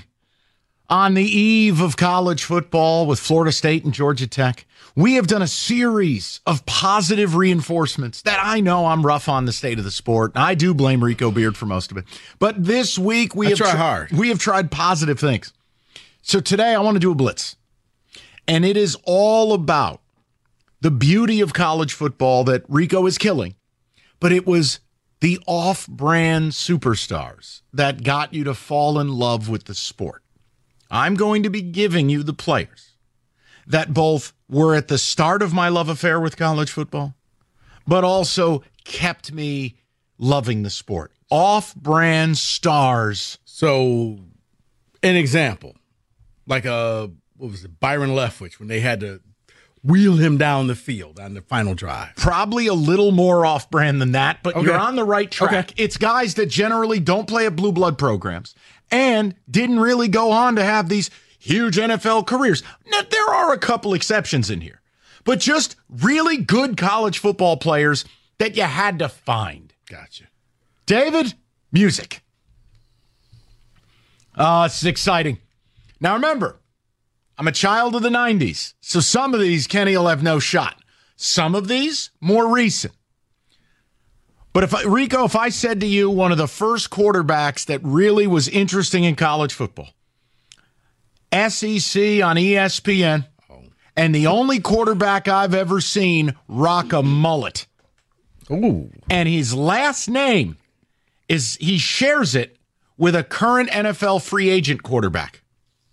Speaker 1: On the eve of college football with Florida State and Georgia Tech, we have done a series of positive reinforcements that I know I'm rough on the state of the sport. And I do blame Rico Beard for most of it. But this week we
Speaker 2: I
Speaker 1: have
Speaker 2: try
Speaker 1: tr-
Speaker 2: hard.
Speaker 1: we have tried positive things. So today I want to do a blitz. And it is all about the beauty of college football that Rico is killing. But it was the off-brand superstars that got you to fall in love with the sport. I'm going to be giving you the players that both were at the start of my love affair with college football, but also kept me loving the sport. Off-brand stars.
Speaker 2: So, an example, like a what was it, Byron Leftwich, when they had to wheel him down the field on the final drive.
Speaker 1: Probably a little more off-brand than that, but
Speaker 2: Okay.
Speaker 1: you're on the right track.
Speaker 2: Okay.
Speaker 1: It's guys that generally don't play at blue blood programs and didn't really go on to have these huge N F L careers. Now, there are a couple exceptions in here, but just really good college football players that you had to find.
Speaker 2: Gotcha.
Speaker 1: David, music. Oh, it's exciting. Now remember, I'm a child of the nineties, so some of these Kenny will have no shot. Some of these more recent. But if I, Rico, if I said to you one of the first quarterbacks that really was interesting in college football, S E C on E S P N, and the only quarterback I've ever seen rock a mullet.
Speaker 2: Ooh.
Speaker 1: And his last name is, he shares it with a current N F L free agent quarterback.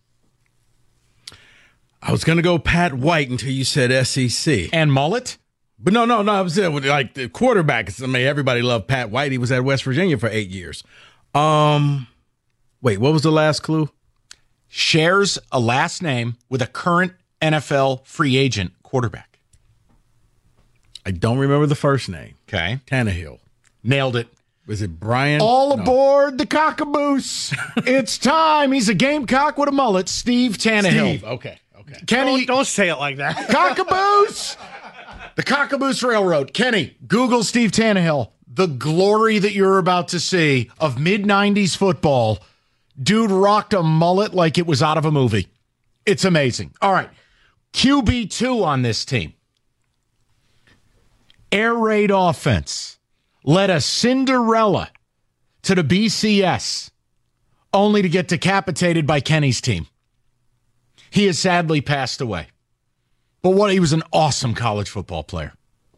Speaker 2: I was going to go Pat White until you said S E C.
Speaker 1: And mullet?
Speaker 2: But no, no, no. I was saying, like, the quarterback. I mean, everybody loved Pat White. He was at West Virginia for eight years. Um, Wait, what was the last clue?
Speaker 1: Shares a last name with a current N F L free agent quarterback.
Speaker 2: I don't remember the first name.
Speaker 1: Okay.
Speaker 2: Tannehill.
Speaker 1: Nailed it.
Speaker 2: Was it Brian?
Speaker 1: All
Speaker 2: No.
Speaker 1: aboard the Cockaboose. It's time. He's a Gamecock with a mullet. Steve Tannehill.
Speaker 2: Steve. Okay. Okay.
Speaker 1: Kenny,
Speaker 3: Don't, don't say it like that.
Speaker 1: Cockaboose. The Cockaboose Railroad. Kenny, Google Steve Tannehill. The glory that you're about to see of mid nineties football. Dude rocked a mullet like it was out of a movie. It's amazing. All right. Q B two on this team. Air raid offense led a Cinderella to the B C S, only to get decapitated by Kenny's team. He has sadly passed away. But what, he was an awesome college football player.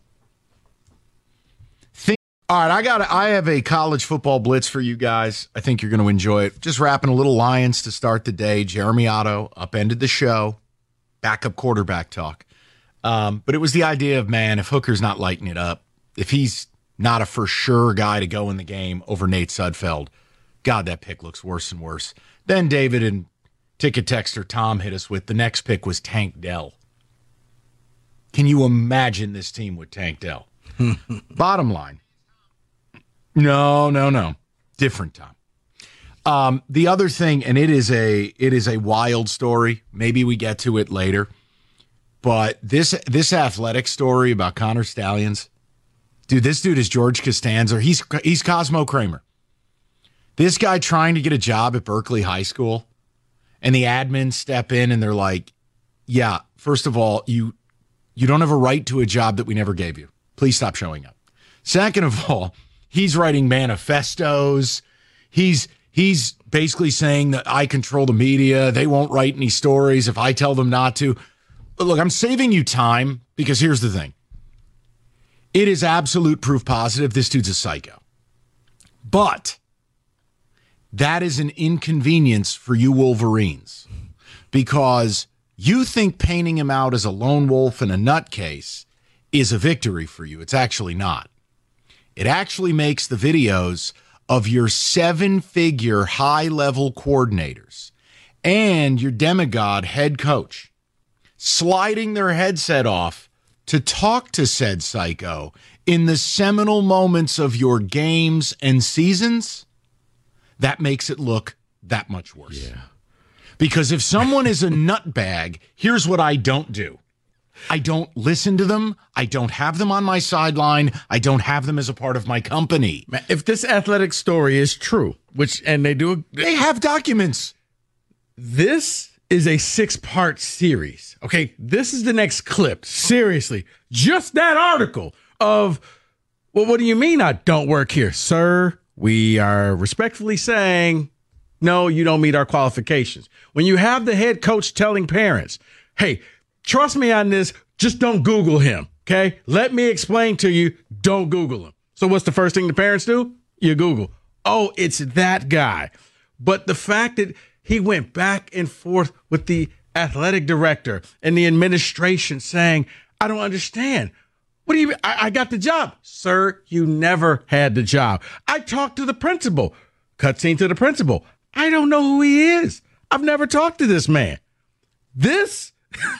Speaker 1: Think, all right, I got I have a college football blitz for you guys. I think you're going to enjoy it. Just wrapping a little Lions to start the day. Jeremy Otto upended the show. Backup quarterback talk. Um, but it was the idea of, man, if Hooker's not lighting it up, if he's not a for sure guy to go in the game over Nate Sudfeld, God, that pick looks worse and worse. Then David and Ticket Texter Tom hit us with the next pick was Tank Dell. Can you imagine this team with Tank Dell? Bottom line, no, no, no, different Tom. Um, the other thing, and it is a it is a wild story. Maybe we get to it later. But this this athletic story about Connor Stallions, dude, this dude is George Costanza. He's he's Cosmo Kramer. This guy trying to get a job at Berkeley High School, and the admins step in and they're like, "Yeah, first of all, you you don't have a right to a job that we never gave you. Please stop showing up." Second of all, he's writing manifestos. He's he's basically saying that I control the media. They won't write any stories if I tell them not to. Look, I'm saving you time because here's the thing. It is absolute proof positive this dude's a psycho. But that is an inconvenience for you Wolverines because you think painting him out as a lone wolf and a nutcase is a victory for you. It's actually not. It actually makes the videos of your seven-figure high-level coordinators and your demigod head coach sliding their headset off to talk to said psycho in the seminal moments of your games and seasons, that makes it look that much worse.
Speaker 2: Yeah.
Speaker 1: Because if someone is a nutbag, here's what I don't do. I don't listen to them. I don't have them on my sideline. I don't have them as a part of my company.
Speaker 2: Man, if this athletic story is true, which, and they do,
Speaker 1: They have documents.
Speaker 2: this is a six-part series. Okay, this is the next clip. Seriously, just that article of, well, what do you mean I don't work here? Sir, we are respectfully saying, no, you don't meet our qualifications. When you have the head coach telling parents, hey, trust me on this, just don't Google him, okay? Let me explain to you, don't Google him. So what's the first thing the parents do? You Google. Oh, it's that guy. But the fact that he went back and forth with the athletic director and the administration saying, I don't understand. What do you mean? I, I got the job. Sir, you never had the job. I talked to the principal. Cutscene to the principal. I don't know who he is. I've never talked to this man. This,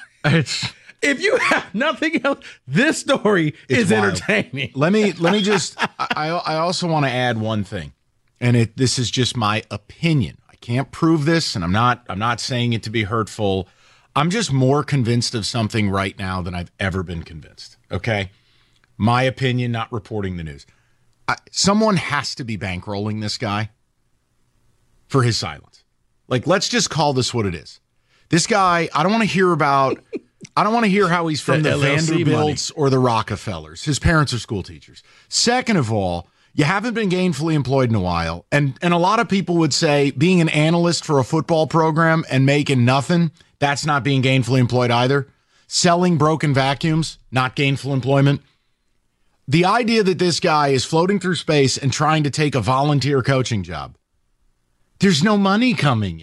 Speaker 2: if you have nothing else, this story
Speaker 1: It's
Speaker 2: is
Speaker 1: wild.
Speaker 2: entertaining.
Speaker 1: Let me let me just I I also want to add one thing. And it this is just my opinion. I can't prove this and I'm not I'm not saying it to be hurtful. I'm just more convinced of something right now than I've ever been convinced. Okay? My opinion, not reporting the news. I, someone has to be bankrolling this guy for his silence. Like, let's just call this what it is. This guy, I don't want to hear about, I don't want to hear how he's from the,
Speaker 2: The L L C
Speaker 1: Vanderbilts or the Rockefellers. His parents are school teachers. Second of all, you haven't been gainfully employed in a while. And, and a lot of people would say being an analyst for a football program and making nothing, that's not being gainfully employed either. Selling broken vacuums, not gainful employment. The idea that this guy is floating through space and trying to take a volunteer coaching job, there's no money coming in.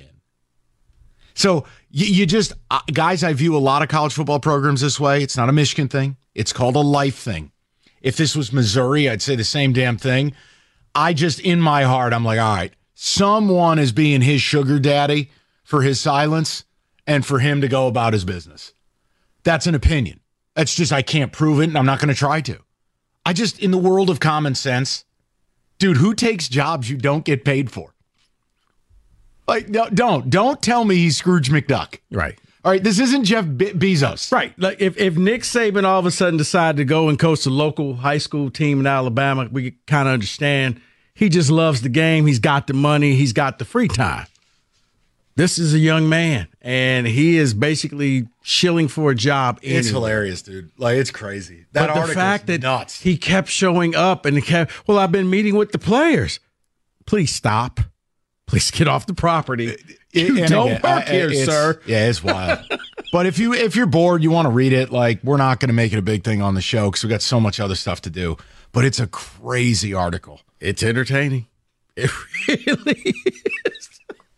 Speaker 1: So you, you just, uh, guys, I view a lot of college football programs this way. It's not a Michigan thing. It's called a life thing. If this was Missouri, I'd say the same damn thing. I just, in my heart, I'm like, all right, someone is being his sugar daddy for his silence and for him to go about his business. That's an opinion. That's just, I can't prove it, and I'm not going to try to. I just, in the world of common sense, dude, who takes jobs you don't get paid for? Like, no, don't. Don't tell me he's Scrooge McDuck.
Speaker 2: Right.
Speaker 1: All right, this isn't Jeff Be- Bezos.
Speaker 2: Right. Like if, if Nick Saban all of a sudden decided to go and coach a local high school team in Alabama, we kind of understand he just loves the game. He's got the money. He's got the free time. This is a young man, and he is basically shilling for a job.
Speaker 1: It's
Speaker 2: anyway.
Speaker 1: hilarious, dude. Like, it's crazy. That
Speaker 2: But the
Speaker 1: article's
Speaker 2: fact that
Speaker 1: nuts.
Speaker 2: he kept showing up and he kept, well, I've been meeting with the players. Please stop. Please get off the property. You
Speaker 1: And
Speaker 2: don't
Speaker 1: again,
Speaker 2: work
Speaker 1: I-
Speaker 2: here,
Speaker 1: it's-
Speaker 2: sir.
Speaker 1: Yeah, it's wild. But if you if you're bored, you want to read it. Like, we're not going to make it a big thing on the show because we got so much other stuff to do. But it's a crazy article.
Speaker 2: It's entertaining. It really is.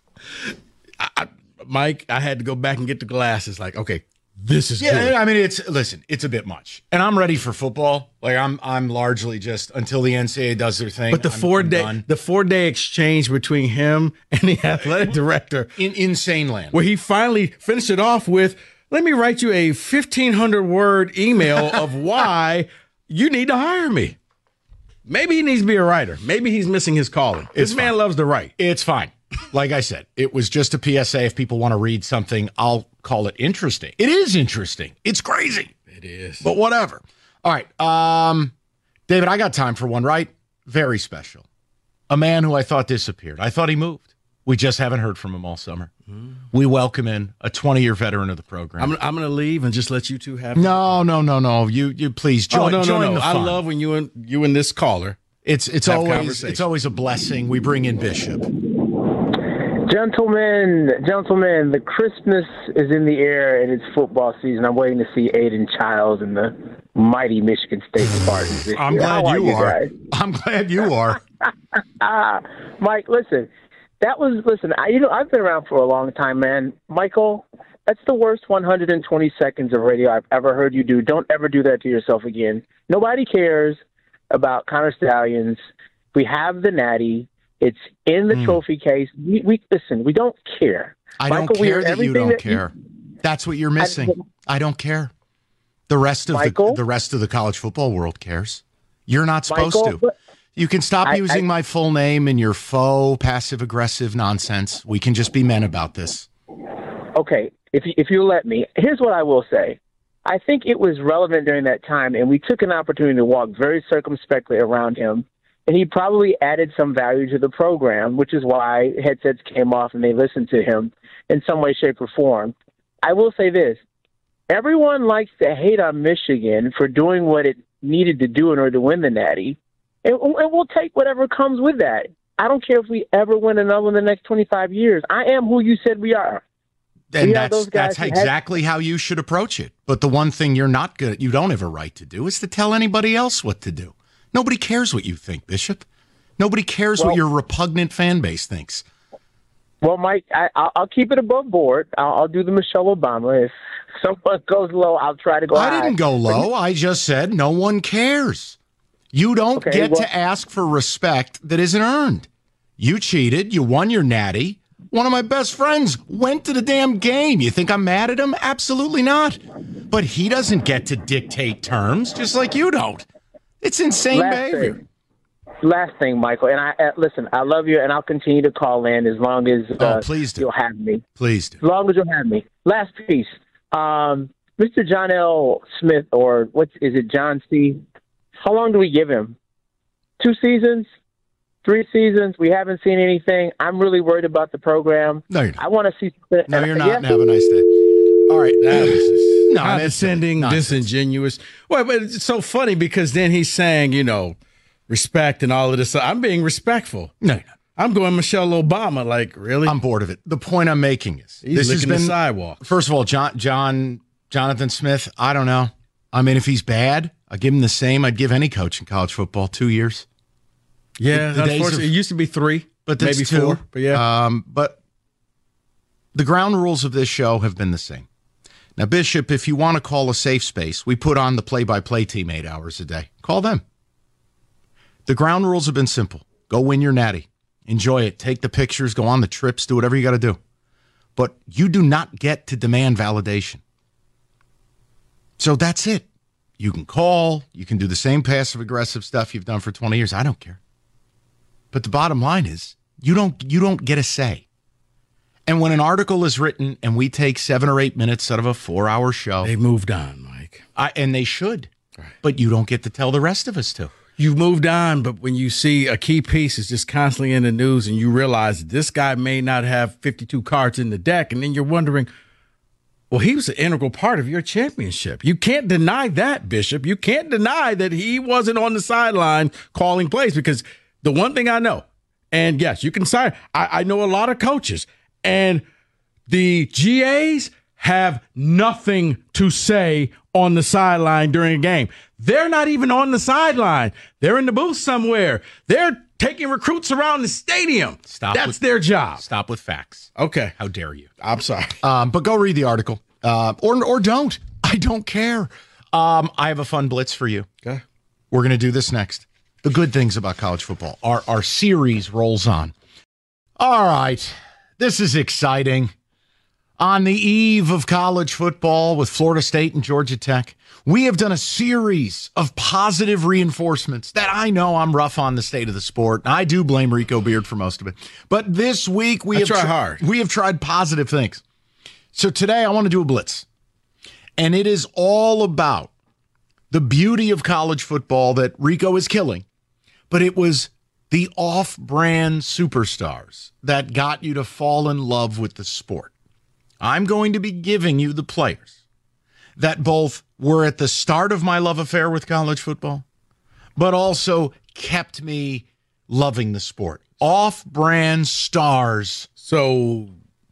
Speaker 2: I, I, Mike, I had to go back and get the glasses. Like, okay, this is
Speaker 1: Yeah,
Speaker 2: good.
Speaker 1: I mean, it's listen, it's a bit much, and I'm ready for football. Like, I'm I'm largely just until the N C double A does their thing.
Speaker 2: But the
Speaker 1: I'm-
Speaker 2: four
Speaker 1: I'm
Speaker 2: day
Speaker 1: done.
Speaker 2: the four day exchange between him and the athletic director,
Speaker 1: in insane land.
Speaker 2: where he finally finished it off with, "Let me write you a fifteen hundred word email of why you need to hire me." Maybe he needs to be a writer. Maybe he's missing his calling. This
Speaker 1: It's
Speaker 2: man
Speaker 1: fine.
Speaker 2: loves to write.
Speaker 1: It's fine. Like I said, it was just a P S A. If people want to read something, I'll call it interesting. It is interesting. It's crazy.
Speaker 2: It is.
Speaker 1: But whatever. All right. Um, David, I got time for one, right? Very special. A man who I thought disappeared. I thought he moved. We just haven't heard from him all summer. Mm. We welcome in a twenty-year veteran of the program.
Speaker 2: I'm, I'm going to leave and just let you two have it.
Speaker 1: no, no, no, no. You, you please join.
Speaker 2: Oh, no, no,
Speaker 1: join
Speaker 2: no.
Speaker 1: the
Speaker 2: I
Speaker 1: fun.
Speaker 2: love when you and you and this caller.
Speaker 1: It's it's
Speaker 2: have
Speaker 1: always
Speaker 2: conversation.
Speaker 1: it's always a blessing. We bring in Bishop.
Speaker 6: Gentlemen, gentlemen, the Christmas is in the air and it's football season. I'm waiting to see Aiden Childs and the mighty Michigan State Spartans. this
Speaker 1: I'm
Speaker 6: year.
Speaker 1: glad
Speaker 6: How
Speaker 1: you are.
Speaker 6: guys?
Speaker 1: I'm glad you are.
Speaker 6: Uh, Mike, listen, that was, listen, I, you know, I've been around for a long time, man. Michael, that's the worst one hundred twenty seconds of radio I've ever heard you do. Don't ever do that to yourself again. Nobody cares about Connor Stallions. We have the Natty. It's in the
Speaker 1: Mm.
Speaker 6: trophy case. We, we listen. We don't care.
Speaker 1: I
Speaker 6: Michael,
Speaker 1: don't
Speaker 6: we
Speaker 1: care
Speaker 6: hear
Speaker 1: that you
Speaker 6: everything
Speaker 1: don't
Speaker 6: that you-
Speaker 1: care. That's what you're missing. I, don't care. The rest of the
Speaker 6: Michael?
Speaker 1: the rest of the college football world cares. You're not supposed
Speaker 6: Michael,
Speaker 1: to.
Speaker 6: but-
Speaker 1: You can stop
Speaker 6: I-
Speaker 1: using
Speaker 6: I-
Speaker 1: my full name and your faux passive aggressive nonsense. We can just be men about this.
Speaker 6: Okay, if you, if you let me, here's what I will say. I think it was relevant during that time, and we took an opportunity to walk very circumspectly around him, and he probably added some value to the program, which is why headsets came off and they listened to him in some way, shape, or form. I will say this. Everyone likes to hate on Michigan for doing what it needed to do in order to win the Natty, and, and we'll take whatever comes with that. I don't care if we ever win another one in the next twenty-five years. I am who you said we are.
Speaker 1: And
Speaker 6: We are
Speaker 1: that's
Speaker 6: those guys
Speaker 1: that's
Speaker 6: who had-
Speaker 1: exactly how you should approach it. But the one thing you're not good, you don't have a right to do, is to tell anybody else what to do. Nobody cares what you think, Bishop. Nobody cares
Speaker 6: Well-
Speaker 1: what your repugnant fan base thinks.
Speaker 6: Well, Mike, I, I'll, I'll keep it above board. I'll, I'll do the Michelle Obama. If someone goes low, I'll try to go
Speaker 1: I
Speaker 6: high.
Speaker 1: didn't go low. I just said no one cares. You don't
Speaker 6: Okay,
Speaker 1: get
Speaker 6: well-
Speaker 1: to ask for respect that isn't earned. You cheated. You won your natty. One of my best friends went to the damn game. You think I'm mad at him? Absolutely not. But he doesn't get to dictate terms, just like you don't. It's insane
Speaker 6: Last
Speaker 1: behavior.
Speaker 6: thing. Last thing, Michael, and I uh, listen. I love you, and I'll continue to call in as long as uh,
Speaker 1: Oh, please do.
Speaker 6: you'll have me.
Speaker 1: Please do.
Speaker 6: As long as you'll have me. Last piece, um, Mister John L. Smith, or what is it, John C? How long do we give him? Two seasons? Three seasons, we haven't seen anything. I'm really worried about the program.
Speaker 1: No, you're not.
Speaker 6: I want to see.
Speaker 1: No, you're not.
Speaker 6: Yeah.
Speaker 1: And have a nice day. All right.
Speaker 2: That was just
Speaker 1: No,
Speaker 2: condescending,
Speaker 1: that's nonsense.
Speaker 2: disingenuous. Well, but it's so funny because then he's saying, you know, respect and all of this. I'm being respectful.
Speaker 1: No, you're not.
Speaker 2: I'm going Michelle Obama. Like, really?
Speaker 1: I'm bored of it. The point I'm making is
Speaker 2: He's
Speaker 1: this has
Speaker 2: licking the
Speaker 1: been
Speaker 2: sidewalk.
Speaker 1: First of all, John, John, Jonathan Smith. I don't know. I mean, if he's bad, I'd give him the same I'd give any coach in college football. Two years.
Speaker 2: Yeah,
Speaker 1: The- the days
Speaker 2: unfortunately,
Speaker 1: of-
Speaker 2: it used to be three,
Speaker 1: But that's
Speaker 2: maybe
Speaker 1: two.
Speaker 2: four. But yeah,
Speaker 1: Um, but the ground rules of this show have been the same. Now, Bishop, if you want to call a safe space, we put on the play-by-play team eight hours a day. Call them. The ground rules have been simple. Go win your natty. Enjoy it. Take the pictures. Go on the trips. Do whatever you got to do. But you do not get to demand validation. So that's it. You can call. You can do the same passive-aggressive stuff you've done for twenty years. I don't care. But the bottom line is you don't you don't get a say. And when an article is written and we take seven or eight minutes out of a four-hour show,
Speaker 2: they moved on, Mike.
Speaker 1: I, and they should, but you don't get to tell the rest of us to.
Speaker 2: You've moved on, but when you see a key piece is just constantly in the news and you realize this guy may not have fifty-two cards in the deck, and then you're wondering, well, he was an integral part of your championship. You can't deny that, Bishop. You can't deny that he wasn't on the sideline calling plays, because the one thing I know, and yes, you can sign, I, I know a lot of coaches, and the G As have nothing to say on the sideline during a game. They're not even on the sideline. They're in the booth somewhere. They're taking recruits around the stadium.
Speaker 1: Stop
Speaker 2: That's
Speaker 1: with-
Speaker 2: their job.
Speaker 1: Stop with facts.
Speaker 2: Okay.
Speaker 1: How dare you?
Speaker 2: I'm sorry.
Speaker 1: Um, but go read the article, uh, or or don't. I don't care. Um, I have a fun blitz for you.
Speaker 2: Okay.
Speaker 1: We're going to do this next. The good things about college football. Our our series rolls on. All right, this is exciting. On the eve of college football with Florida State and Georgia Tech, we have done a series of positive reinforcements that I know I'm rough on the state of the sport. And I do blame Rico Beard for most of it. But this week we
Speaker 2: I
Speaker 1: have
Speaker 2: try
Speaker 1: tr-
Speaker 2: hard.
Speaker 1: we have tried positive things. So today I want to do a blitz. And it is all about the beauty of college football that Rico is killing. But it was the off-brand superstars that got you to fall in love with the sport. I'm going to be giving you the players that both were at the start of my love affair with college football, but also kept me loving the sport. Off-brand stars.
Speaker 2: So,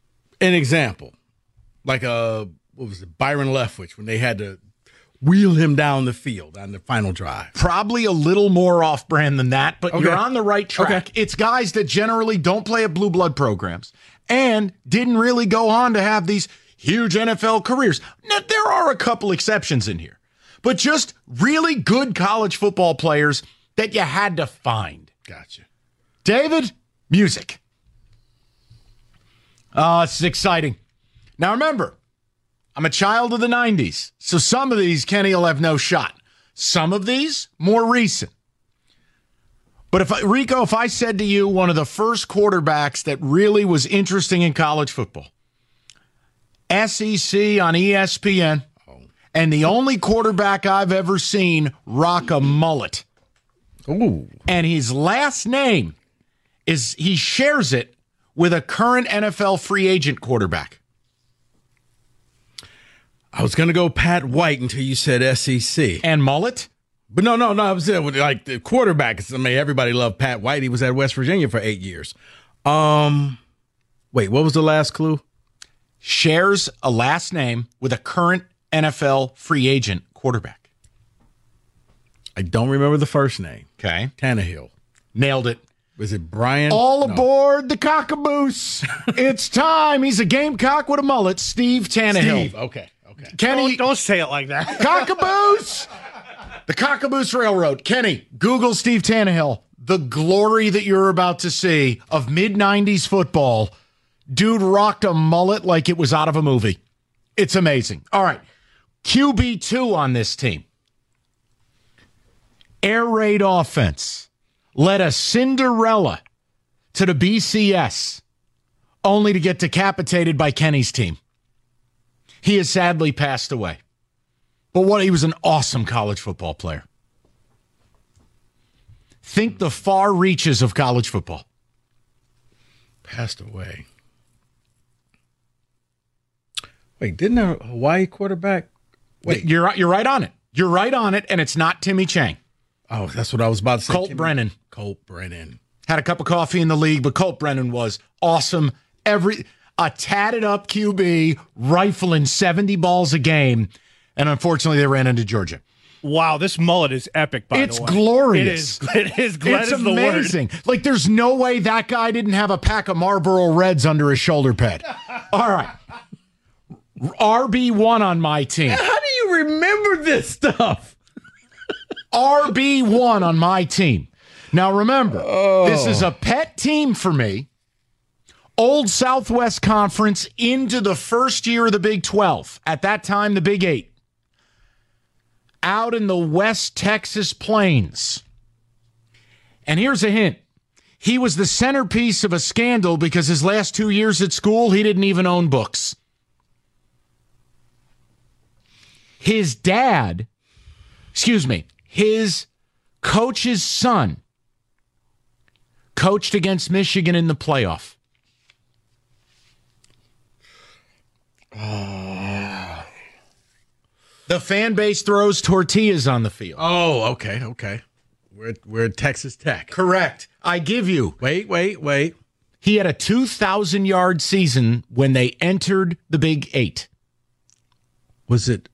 Speaker 2: an example, like a what was it, Byron Leftwich, when they had to wheel him down the field on the final drive.
Speaker 1: Probably a little more off-brand than that, but
Speaker 2: Okay.
Speaker 1: you're on the right track.
Speaker 2: Okay.
Speaker 1: It's guys that generally don't play at blue blood programs and didn't really go on to have these huge N F L careers. Now, there are a couple exceptions in here, but just really good college football players that you had to find.
Speaker 2: Gotcha.
Speaker 1: David, music. Oh, this is exciting. Now remember, I'm a child of the nineties, so some of these Kenny will have no shot. Some of these more recent. But if I, Rico, if I said to you one of the first quarterbacks that really was interesting in college football, S E C on E S P N, and the only quarterback I've ever seen rock a mullet,
Speaker 2: Ooh.
Speaker 1: and his last name is he shares it with a current N F L free agent quarterback.
Speaker 2: I was going to go Pat White until you said S E C.
Speaker 1: And mullet?
Speaker 2: But no, no, no. I was saying, like the quarterback. I mean, everybody loved Pat White. He was at West Virginia for eight years. Um, wait, what was the last clue?
Speaker 1: Shares a last name with a current N F L free agent quarterback.
Speaker 2: I don't remember the first name.
Speaker 1: Okay.
Speaker 2: Tannehill.
Speaker 1: Nailed it.
Speaker 2: Was it Brian?
Speaker 1: All
Speaker 2: No.
Speaker 1: aboard the cockaboose. It's time. He's a gamecock with a mullet. Steve Tannehill.
Speaker 2: Steve. Okay. Okay.
Speaker 1: Kenny,
Speaker 3: Don't, don't say it like that.
Speaker 1: cockaboose. The Cockaboose Railroad. Kenny, Google Steve Tannehill. The glory that you're about to see of mid nineties football. Dude rocked a mullet like it was out of a movie. It's amazing. All right. Q B two on this team. Air raid offense led a Cinderella to the B C S, only to get decapitated by Kenny's team. He has sadly passed away. But what he was an awesome college football player. Think the far reaches of college football.
Speaker 2: Passed away. Wait, didn't a Hawaii quarterback? Wait,
Speaker 1: You're, you're right on it. You're right on it, and it's not Timmy Chang.
Speaker 2: oh, that's what I was about to say.
Speaker 1: Colt
Speaker 2: Timmy-
Speaker 1: Brennan.
Speaker 2: Colt Brennan.
Speaker 1: Had a cup of coffee in the league, but Colt Brennan was awesome. Every a tatted up Q B rifling seventy balls a game, and unfortunately they ran into Georgia.
Speaker 3: Wow, this mullet is epic, by
Speaker 1: It's
Speaker 3: the way.
Speaker 1: glorious.
Speaker 3: It is. It is. Glad
Speaker 1: It's
Speaker 3: is the word.
Speaker 1: amazing. Like there's no way that guy didn't have a pack of Marlboro Reds under his shoulder pad. All right. R B one on my team.
Speaker 2: How do you remember this stuff?
Speaker 1: R B one on my team. Now remember, this is a pet team for me. Old Southwest Conference into the first year of the Big twelve. At that time, the Big Eight. Out in the West Texas Plains. And here's a hint. He was the centerpiece of a scandal because his last two years at school, he didn't even own books. His dad, excuse me, his coach's son coached against Michigan in the playoff. Oh. The fan base throws tortillas on the field.
Speaker 2: Oh, okay, okay. We're we're at Texas Tech.
Speaker 1: Correct. I give you.
Speaker 2: Wait, wait, wait.
Speaker 1: He had a two thousand yard season when they entered the Big Eight.
Speaker 2: Was it?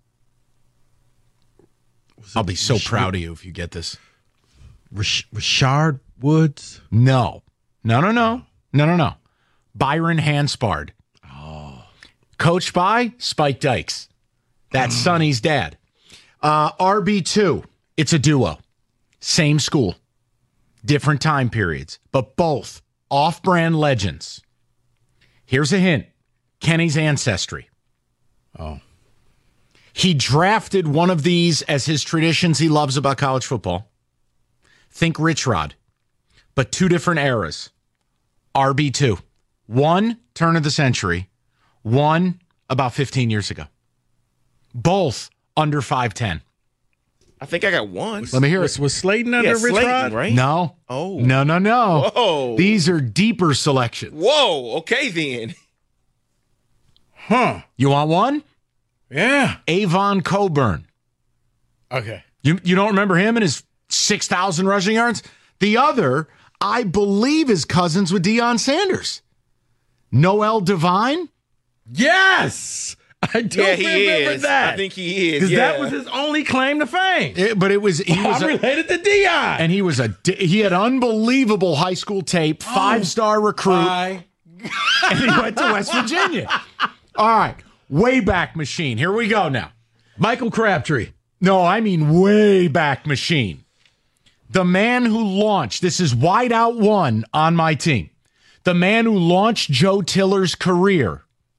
Speaker 2: Was
Speaker 1: I'll
Speaker 2: it
Speaker 1: be so
Speaker 2: Rash-
Speaker 1: proud of you if you get this.
Speaker 2: Rash- Rashard Woods.
Speaker 1: No. No, no, no. No, no, no. Byron Hanspard. Oh. Coached by Spike Dykes. That's Sonny's dad. Uh, R B two, it's a duo. Same school. Different time periods, but both off-brand legends. Here's a hint. Kenny's ancestry.
Speaker 2: Oh.
Speaker 1: He drafted one of these as his traditions he loves about college football. Think Rich Rod, but two different eras. R B two. One, turn of the century. One, about fifteen years ago. Both under five ten.
Speaker 4: I think I got one.
Speaker 1: Let me hear
Speaker 2: Was,
Speaker 1: it.
Speaker 2: was Slayton under
Speaker 4: Yeah,
Speaker 2: Rich
Speaker 4: Slayton,
Speaker 2: Rod?
Speaker 4: right?
Speaker 1: No.
Speaker 4: Oh.
Speaker 1: No, no, no.
Speaker 4: Whoa.
Speaker 1: These are deeper selections.
Speaker 4: Whoa. Okay, then.
Speaker 2: Huh.
Speaker 1: You want one?
Speaker 2: Yeah.
Speaker 1: Avon Coburn.
Speaker 2: Okay.
Speaker 1: You you don't remember him and his six thousand rushing yards? The other, I believe, is cousins with Deion Sanders. Noel Devine?
Speaker 2: Yes. I do
Speaker 4: Yeah, he
Speaker 2: remember
Speaker 4: is.
Speaker 2: that.
Speaker 4: I think he is.
Speaker 2: Because
Speaker 4: Yeah.
Speaker 2: that was his only claim to fame.
Speaker 1: It- but it was he was
Speaker 2: I'm
Speaker 1: a,
Speaker 2: related to Dion.
Speaker 1: and he was a he had unbelievable high school tape, five-star recruit,
Speaker 2: I
Speaker 1: and he went to West Virginia. All right, Wayback Machine. Here we go now.
Speaker 2: Michael Crabtree.
Speaker 1: No, I mean Wayback Machine. The man who launched, this is Wideout One on my team. The man who launched Joe Tiller's career.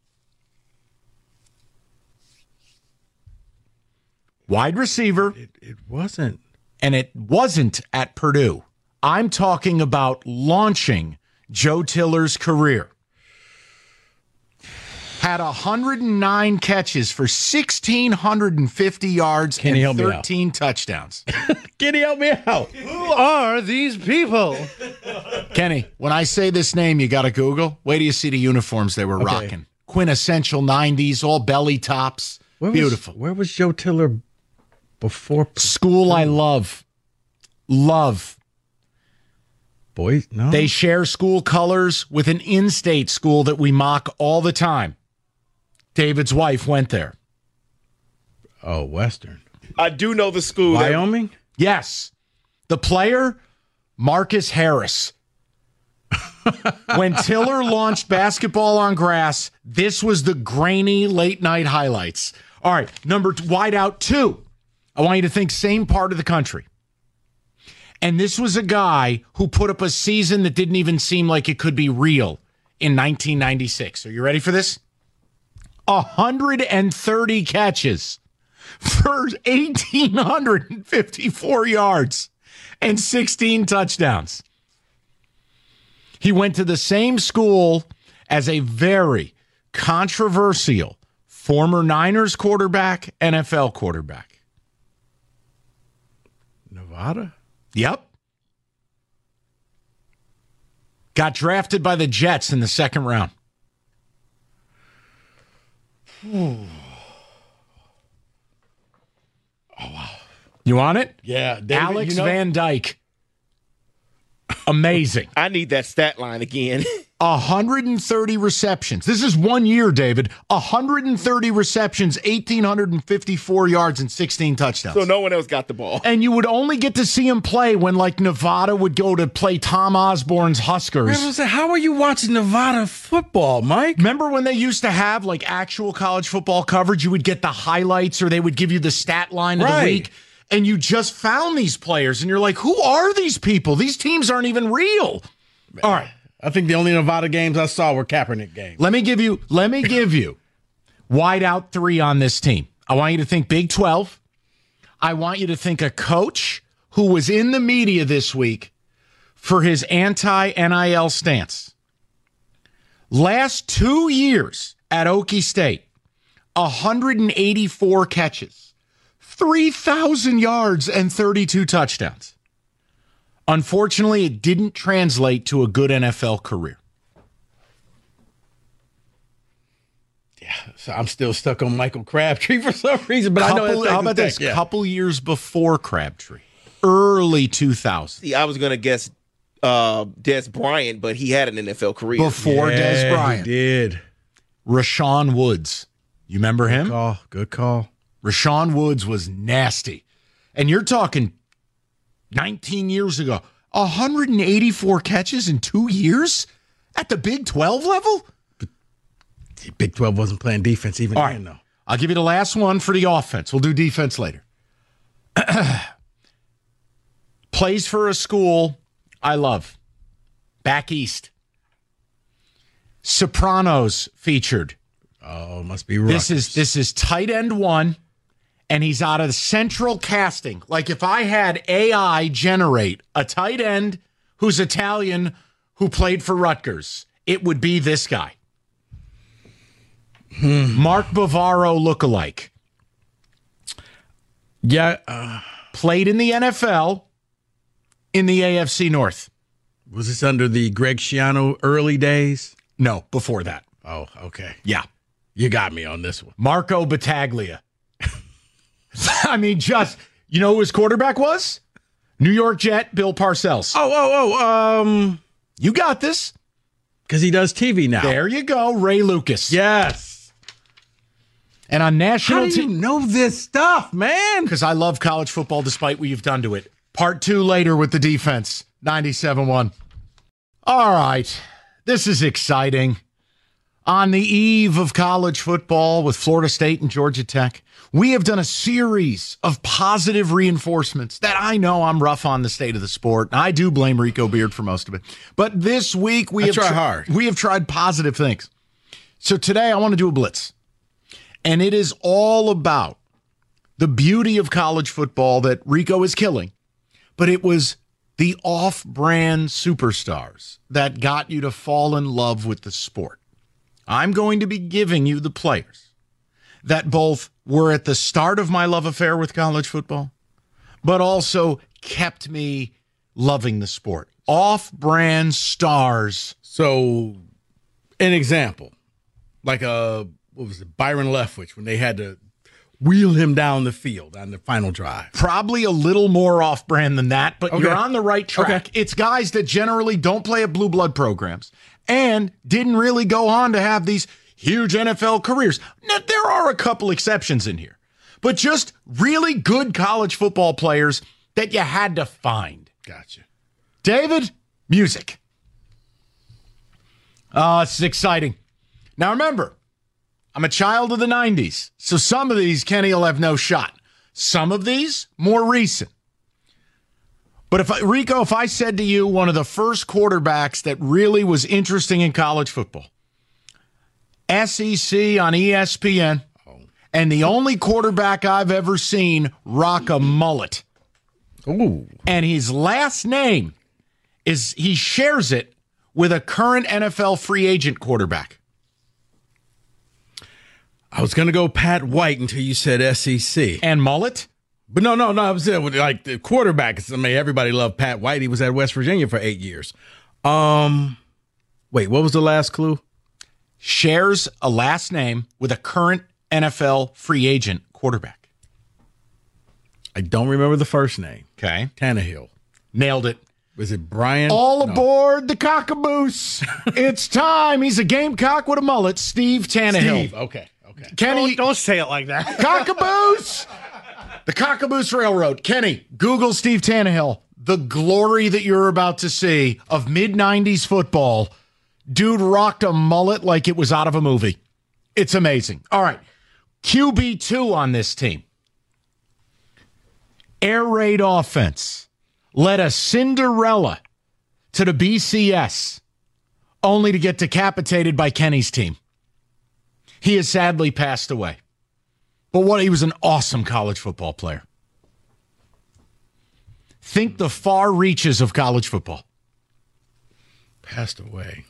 Speaker 1: Wide receiver,
Speaker 2: It, it wasn't.
Speaker 1: and it wasn't at Purdue. I'm talking about launching Joe Tiller's career. Had one hundred nine catches for one thousand six hundred fifty yards
Speaker 2: Can you
Speaker 1: and
Speaker 2: help me out?
Speaker 1: thirteen touchdowns.
Speaker 2: Can you help me out?
Speaker 3: Who are these people?
Speaker 1: Kenny, when I say this name, you got to Google. Wait till you see the uniforms they were
Speaker 2: Okay.
Speaker 1: rocking. Quintessential nineties, all belly tops.
Speaker 2: Where was-
Speaker 1: Beautiful.
Speaker 2: where was Joe Tiller before?
Speaker 1: School I love. Love.
Speaker 2: Boys, no.
Speaker 1: They share school colors with an in-state school that we mock all the time. David's wife went there.
Speaker 2: oh, Western.
Speaker 4: I do know the school. that-
Speaker 2: Wyoming?
Speaker 1: Yes. The player, Marcus Harris. When Tiller launched basketball on grass, this was the grainy late night highlights. All right, number t- wide out two. I want you to think same part of the country. And this was a guy who put up a season that didn't even seem like it could be real in nineteen ninety-six. Are you ready for this? one hundred thirty catches for one thousand eight hundred fifty-four yards and sixteen touchdowns. He went to the same school as a very controversial former Niners quarterback, N F L quarterback.
Speaker 2: Nevada?
Speaker 1: Yep. Got drafted by the Jets in the second round.
Speaker 2: Oh, wow.
Speaker 1: You want it?
Speaker 2: Yeah. David,
Speaker 1: Alex
Speaker 2: you know-
Speaker 1: Van Dyke. Amazing.
Speaker 4: I need that stat line again.
Speaker 1: one hundred thirty receptions. This is one year, David. one hundred thirty receptions, one thousand eight hundred fifty-four yards, and sixteen touchdowns.
Speaker 4: So no one else got the ball.
Speaker 1: And you would only get to see him play when, like, Nevada would go to play Tom Osborne's Huskers.
Speaker 2: I was like, how are you watching Nevada football, Mike?
Speaker 1: Remember when they used to have, like, actual college football coverage? You would get the highlights or they would give you the stat line of
Speaker 2: Right.
Speaker 1: the week. And you just found these players, and you're like, who are these people? These teams aren't even real. All right.
Speaker 2: I think the only Nevada games I saw were Kaepernick games.
Speaker 1: Let me give you, let me give you wide out three on this team. I want you to think Big twelve. I want you to think a coach who was in the media this week for his anti-N I L stance. Last two years at Okie State, one hundred eighty-four catches, three thousand yards, and thirty-two touchdowns. Unfortunately, it didn't translate to a good N F L career.
Speaker 2: Yeah, so I'm still stuck on Michael Crabtree for some reason, but
Speaker 1: Couple,
Speaker 2: I know it's
Speaker 1: how about
Speaker 2: Texas
Speaker 1: this?
Speaker 2: Tech, yeah.
Speaker 1: Couple years before Crabtree, early two thousands,
Speaker 4: See, I was going to guess uh, Des Bryant, but he had an N F L career.
Speaker 1: before
Speaker 2: Yeah,
Speaker 1: Des
Speaker 2: he
Speaker 1: Bryant.
Speaker 2: did.
Speaker 1: Rashawn Woods. You remember him?
Speaker 2: Call. Good call.
Speaker 1: Rashawn Woods was nasty. And you're talking nineteen years ago. one hundred eighty-four catches in two years at the Big twelve level?
Speaker 2: Big twelve wasn't playing defense even
Speaker 1: All
Speaker 2: then,
Speaker 1: right.
Speaker 2: though.
Speaker 1: I'll give you the last one for the offense. We'll do defense later. Plays for a school I love. Back east. Sopranos featured.
Speaker 2: Oh, must be
Speaker 1: This
Speaker 2: Rutgers.
Speaker 1: is this is tight end one, and he's out of central casting. Like if I had A I generate a tight end who's Italian who played for Rutgers, it would be this guy. Mark Bavaro lookalike.
Speaker 2: Yeah. Uh,
Speaker 1: Played in the N F L in the A F C North.
Speaker 2: was this under the Greg Schiano early days?
Speaker 1: No, before that.
Speaker 2: Oh, okay.
Speaker 1: Yeah.
Speaker 2: You got me on this one.
Speaker 1: Marco Battaglia. I mean, just, you know who his quarterback was? New York Jet, Bill Parcells.
Speaker 2: Oh, oh, oh. Um,
Speaker 1: You got this.
Speaker 2: because he does T V now.
Speaker 1: There you go, Ray Lucas.
Speaker 2: Yes.
Speaker 1: And on
Speaker 2: How
Speaker 1: national
Speaker 2: do you
Speaker 1: team,
Speaker 2: know this stuff, man?
Speaker 1: because I love college football despite what you've done to it. Part two later with the defense, ninety-seven one. All right, this is exciting. On the eve of college football with Florida State and Georgia Tech, we have done a series of positive reinforcements that I know I'm rough on the state of the sport. I do blame Rico Beard for most of it. But this week we
Speaker 2: I
Speaker 1: have
Speaker 2: try
Speaker 1: tr-
Speaker 2: hard.
Speaker 1: we have tried positive things. So today I want to do a blitz. And it is all about the beauty of college football that Rico is killing. But it was the off-brand superstars that got you to fall in love with the sport. I'm going to be giving you the players that both were at the start of my love affair with college football, but also kept me loving the sport. Off-brand stars.
Speaker 2: So, an example, like a what was it, Byron Leftwich, when they had to wheel him down the field on the final drive.
Speaker 1: Probably a little more off-brand than that, but
Speaker 2: Okay.
Speaker 1: you're on the right track.
Speaker 2: Okay.
Speaker 1: It's guys that generally don't play at blue blood programs and didn't really go on to have these huge N F L careers. Now, there are a couple exceptions in here, but just really good college football players that you had to find.
Speaker 2: Gotcha.
Speaker 1: David, music. Oh, this is exciting. Now remember, I'm a child of the nineties, so some of these Kenny will have no shot. Some of these more recent. But if I, Rico, if I said to you one of the first quarterbacks that really was interesting in college football, S E C on E S P N, and the only quarterback I've ever seen rock a mullet,
Speaker 2: Ooh.
Speaker 1: and his last name is he shares it with a current N F L free agent quarterback.
Speaker 2: I was going to go Pat White until you said S E C.
Speaker 1: And mullet?
Speaker 2: But no, no, no. I was saying, like the quarterback. I mean, everybody loved Pat White. He was at West Virginia for eight years. Um, Wait, what was the last clue?
Speaker 1: Shares a last name with a current N F L free agent quarterback.
Speaker 2: I don't remember the first name.
Speaker 1: Okay.
Speaker 2: Tannehill.
Speaker 1: Nailed it.
Speaker 2: Was it Brian?
Speaker 1: All
Speaker 2: No.
Speaker 1: aboard the Cockaboose. It's time. He's a Gamecock with a mullet. Steve Tannehill.
Speaker 2: Steve. Okay. Okay.
Speaker 1: Kenny.
Speaker 3: Don't, don't say it like that.
Speaker 1: Cockaboose. The Cockaboose Railroad. Kenny, Google Steve Tannehill. The glory that you're about to see of mid nineties football. Dude rocked a mullet like it was out of a movie. It's amazing. All right. Q B two on this team. Air raid offense led a Cinderella to the B C S, only to get decapitated by Kenny's team. He has sadly passed away. But what he was an awesome college football player. Think the far reaches of college football.
Speaker 2: Passed away.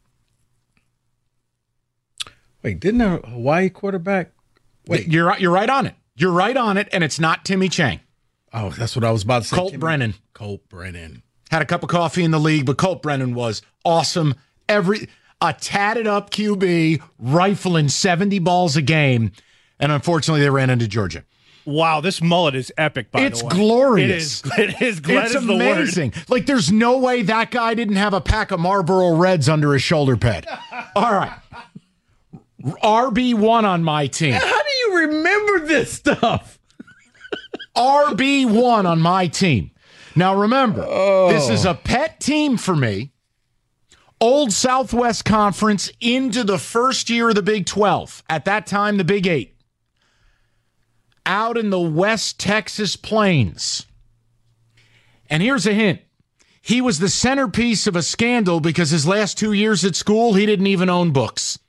Speaker 2: Wait, didn't a Hawaii quarterback? Wait.
Speaker 1: You're, you're right on it. You're right on it, and it's not Timmy Chang.
Speaker 2: Oh, that's what I was about to say.
Speaker 1: Colt
Speaker 2: Timmy-
Speaker 1: Brennan.
Speaker 2: Colt Brennan.
Speaker 1: Had a cup of coffee in the league, but Colt Brennan was awesome. Every a tatted up Q B, rifling seventy balls a game, and unfortunately they ran into Georgia.
Speaker 3: Wow, this mullet is epic, by
Speaker 1: It's
Speaker 3: the way.
Speaker 1: glorious.
Speaker 3: It is. It is. Glad
Speaker 1: It's
Speaker 3: is the word.
Speaker 1: amazing. Like, there's no way that guy didn't have a pack of Marlboro Reds under his shoulder pad. All right. R B one on my team.
Speaker 2: How do you remember this stuff?
Speaker 1: R B one on my team. Now, remember, this is a pet team for me. Old Southwest Conference into the first year of the Big twelve. At that time, the Big eight. Out in the West Texas Plains. And here's a hint. He was the centerpiece of a scandal because his last two years at school, he didn't even own books.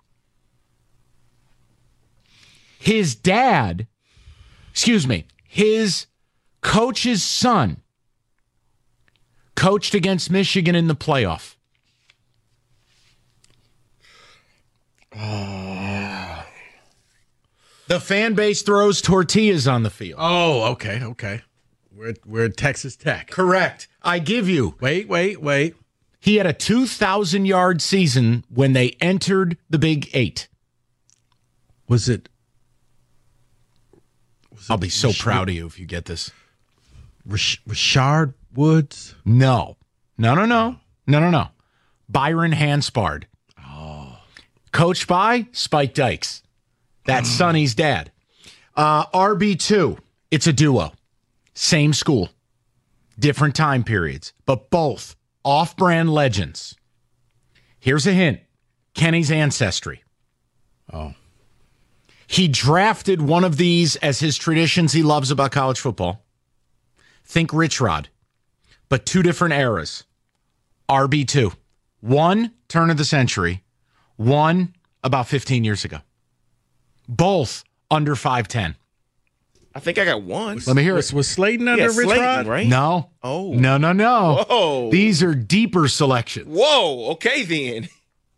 Speaker 1: His dad, excuse me, his coach's son coached against Michigan in the playoff. The fan base throws tortillas on the field.
Speaker 2: Oh, okay, okay. We're we're at Texas Tech.
Speaker 1: Correct. I give you.
Speaker 2: Wait, wait, wait.
Speaker 1: He had a two thousand yard season when they entered the Big Eight.
Speaker 2: Was it? Was
Speaker 1: I'll
Speaker 2: it
Speaker 1: be so
Speaker 2: Rash-
Speaker 1: proud of you if you get this.
Speaker 2: Rash- Rashard Woods.
Speaker 1: No. No, no, no. No, no, no. Byron Hanspard. Oh. Coached by Spike Dykes. That's Sonny's dad. Uh, R B two, it's a duo. Same school. Different time periods, but both off-brand legends. Here's a hint. Kenny's ancestry.
Speaker 2: Oh.
Speaker 1: He drafted one of these as his traditions he loves about college football. Think Rich Rod, but two different eras. R B two. One, turn of the century. One, about fifteen years ago. Both under five ten.
Speaker 4: I think I got one.
Speaker 1: Let me hear
Speaker 2: Was,
Speaker 1: it.
Speaker 2: was Slayton under
Speaker 4: Yeah,
Speaker 2: Rich
Speaker 4: Slayton,
Speaker 2: Rod?
Speaker 4: right?
Speaker 1: No.
Speaker 4: Oh.
Speaker 1: No, no, no.
Speaker 4: Whoa.
Speaker 1: These are deeper selections.
Speaker 4: Whoa. Okay, then.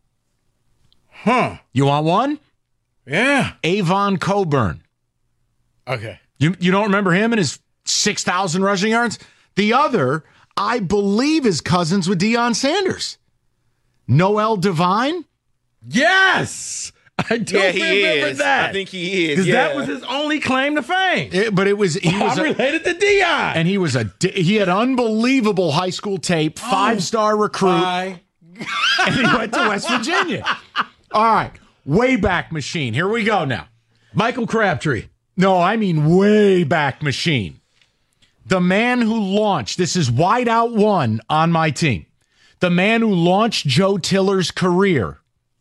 Speaker 2: Huh.
Speaker 1: You want one?
Speaker 2: Yeah.
Speaker 1: Avon Coburn.
Speaker 2: Okay.
Speaker 1: You you don't remember him and his six thousand rushing yards? The other, I believe, is cousins with Deion Sanders. Noel Devine?
Speaker 2: Yes. I do
Speaker 4: Yeah, he
Speaker 2: remember
Speaker 4: is.
Speaker 2: that.
Speaker 4: I think he is.
Speaker 2: Because
Speaker 4: Yeah.
Speaker 2: that was his only claim to fame.
Speaker 1: It- but it was he was
Speaker 2: I'm
Speaker 1: a,
Speaker 2: related to Dion.
Speaker 1: and he was a he had unbelievable high school tape, five star recruit,
Speaker 2: I
Speaker 1: and he went to West Virginia. All right, Wayback Machine. Here we go now.
Speaker 2: Michael Crabtree.
Speaker 1: No, I mean Wayback Machine. The man who launched, this is Wideout One on my team. The man who launched Joe Tiller's career.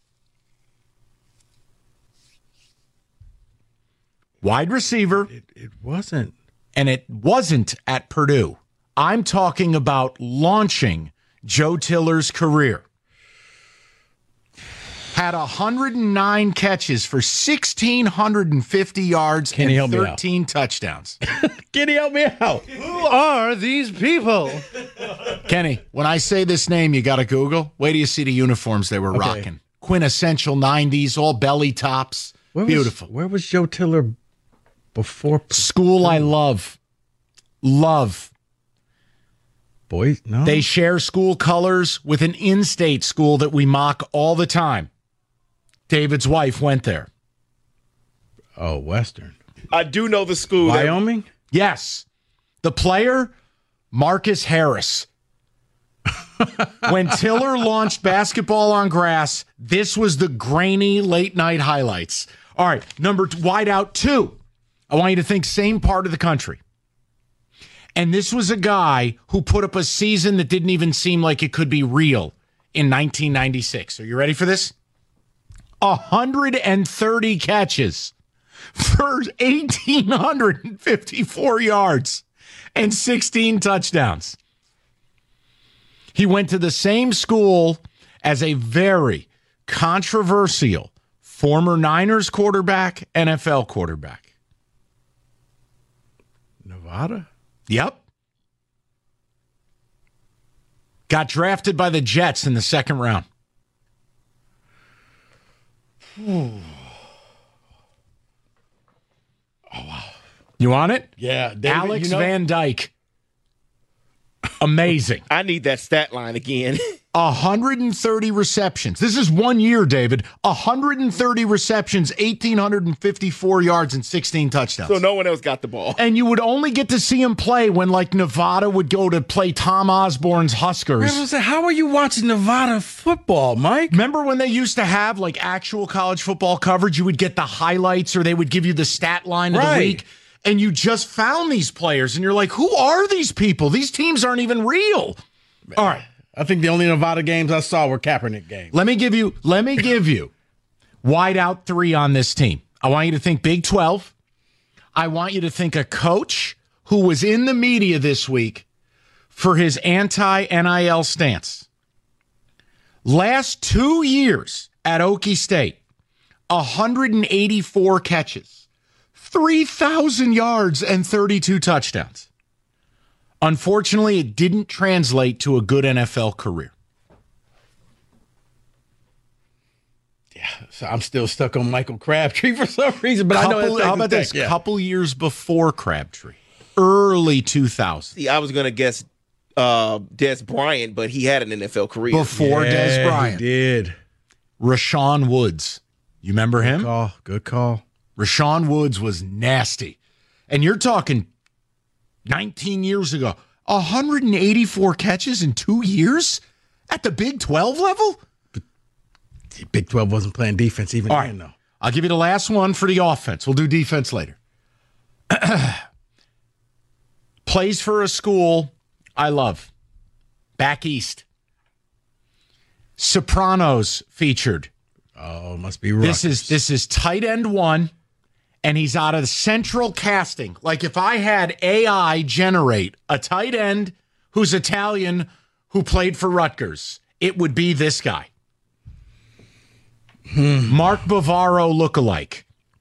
Speaker 1: Wide receiver,
Speaker 2: It, it wasn't.
Speaker 1: and it wasn't at Purdue. I'm talking about launching Joe Tiller's career. Had one hundred nine catches for one thousand six hundred fifty yards
Speaker 2: Can you help
Speaker 1: and
Speaker 2: me out?
Speaker 1: thirteen touchdowns.
Speaker 2: Can you help me out?
Speaker 3: Who are these people?
Speaker 1: Kenny, when I say this name, you got to Google. Wait till you see the uniforms they were
Speaker 2: Okay.
Speaker 1: rocking. Quintessential nineties, all belly tops.
Speaker 2: Where was-
Speaker 1: Beautiful.
Speaker 2: where was Joe Tiller before?
Speaker 1: School I love. Love.
Speaker 2: Boys, no.
Speaker 1: They share school colors with an in-state school that we mock all the time. David's wife went there.
Speaker 2: Oh, Western.
Speaker 4: I do know the school. that-
Speaker 2: Wyoming?
Speaker 1: Yes. The player, Marcus Harris. When Tiller launched basketball on grass, this was the grainy late-night highlights. All right, number t- wideout two. I want you to think same part of the country. And this was a guy who put up a season that didn't even seem like it could be real in nineteen ninety-six. Are you ready for this? one hundred thirty catches for one thousand eight hundred fifty-four yards and sixteen touchdowns. He went to the same school as a very controversial former Niners quarterback, N F L quarterback.
Speaker 2: Nevada?
Speaker 1: Yep. Got drafted by the Jets in the second round. Oh, wow. You want it?
Speaker 2: Yeah. David,
Speaker 1: Alex
Speaker 2: you know-
Speaker 1: Van Dyke. Amazing.
Speaker 4: I need that stat line again.
Speaker 1: one hundred thirty receptions. This is one year, David. one hundred thirty receptions, one thousand eight hundred fifty-four yards, and sixteen touchdowns.
Speaker 4: So no one else got the ball.
Speaker 1: And you would only get to see him play when, like, Nevada would go to play Tom Osborne's Huskers.
Speaker 2: I was like, how are you watching Nevada football, Mike?
Speaker 1: Remember when they used to have, like, actual college football coverage? You would get the highlights or they would give you the stat line of
Speaker 2: Right.
Speaker 1: the week. And you just found these players, and you're like, who are these people? These teams aren't even real. All right.
Speaker 2: I think the only Nevada games I saw were Kaepernick games.
Speaker 1: Let me give you, let me give you wide out three on this team. I want you to think Big twelve. I want you to think a coach who was in the media this week for his anti-N I L stance. Last two years at Okie State, one hundred eighty-four catches, three thousand yards, and thirty-two touchdowns. Unfortunately, it didn't translate to a good N F L career.
Speaker 2: So I'm still stuck on Michael Crabtree for some reason, but I know
Speaker 1: Couple,
Speaker 2: that's
Speaker 1: how about
Speaker 2: Texas
Speaker 1: this?
Speaker 2: Tech, yeah.
Speaker 1: Couple years before Crabtree, early two thousands,
Speaker 4: See, I was going to guess uh, Des Bryant, but he had an N F L career.
Speaker 1: before
Speaker 2: Yeah,
Speaker 1: Des
Speaker 2: he
Speaker 1: Bryant.
Speaker 2: did.
Speaker 1: Rashawn Woods. You remember him?
Speaker 2: Call. Good call.
Speaker 1: Rashawn Woods was nasty. And you're talking nineteen years ago. one hundred eighty-four catches in two years at the Big twelve level?
Speaker 2: Big twelve wasn't playing defense even
Speaker 1: All
Speaker 2: then,
Speaker 1: right.
Speaker 2: though.
Speaker 1: I'll give you the last one for the offense. We'll do defense later. Plays for a school I love. Back east. Sopranos featured.
Speaker 2: Oh, must be
Speaker 1: This is
Speaker 2: Rutgers.
Speaker 1: this is tight end one, and he's out of the central casting. Like if I had A I generate a tight end who's Italian who played for Rutgers, it would be this guy. Mark Bavaro lookalike.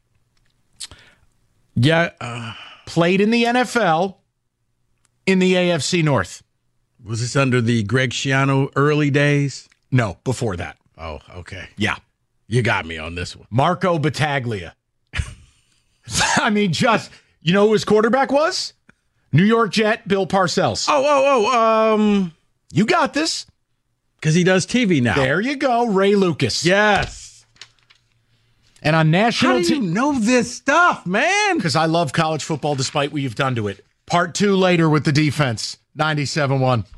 Speaker 2: Yeah. Uh,
Speaker 1: Played in the N F L in the A F C North.
Speaker 2: was this under the Greg Schiano early days?
Speaker 1: No, before that.
Speaker 2: Oh, okay.
Speaker 1: Yeah.
Speaker 2: You got me on this one.
Speaker 1: Marco Battaglia. I mean, just, you know who his quarterback was? New York Jet, Bill Parcells.
Speaker 2: Oh, oh, oh. Um,
Speaker 1: You got this.
Speaker 2: because he does T V now.
Speaker 1: There you go, Ray Lucas.
Speaker 2: Yes.
Speaker 1: And on
Speaker 2: How
Speaker 1: national
Speaker 2: do you
Speaker 1: team,
Speaker 2: know this stuff, man?
Speaker 1: because I love college football despite what you've done to it. Part two later with the defense. ninety-seven one.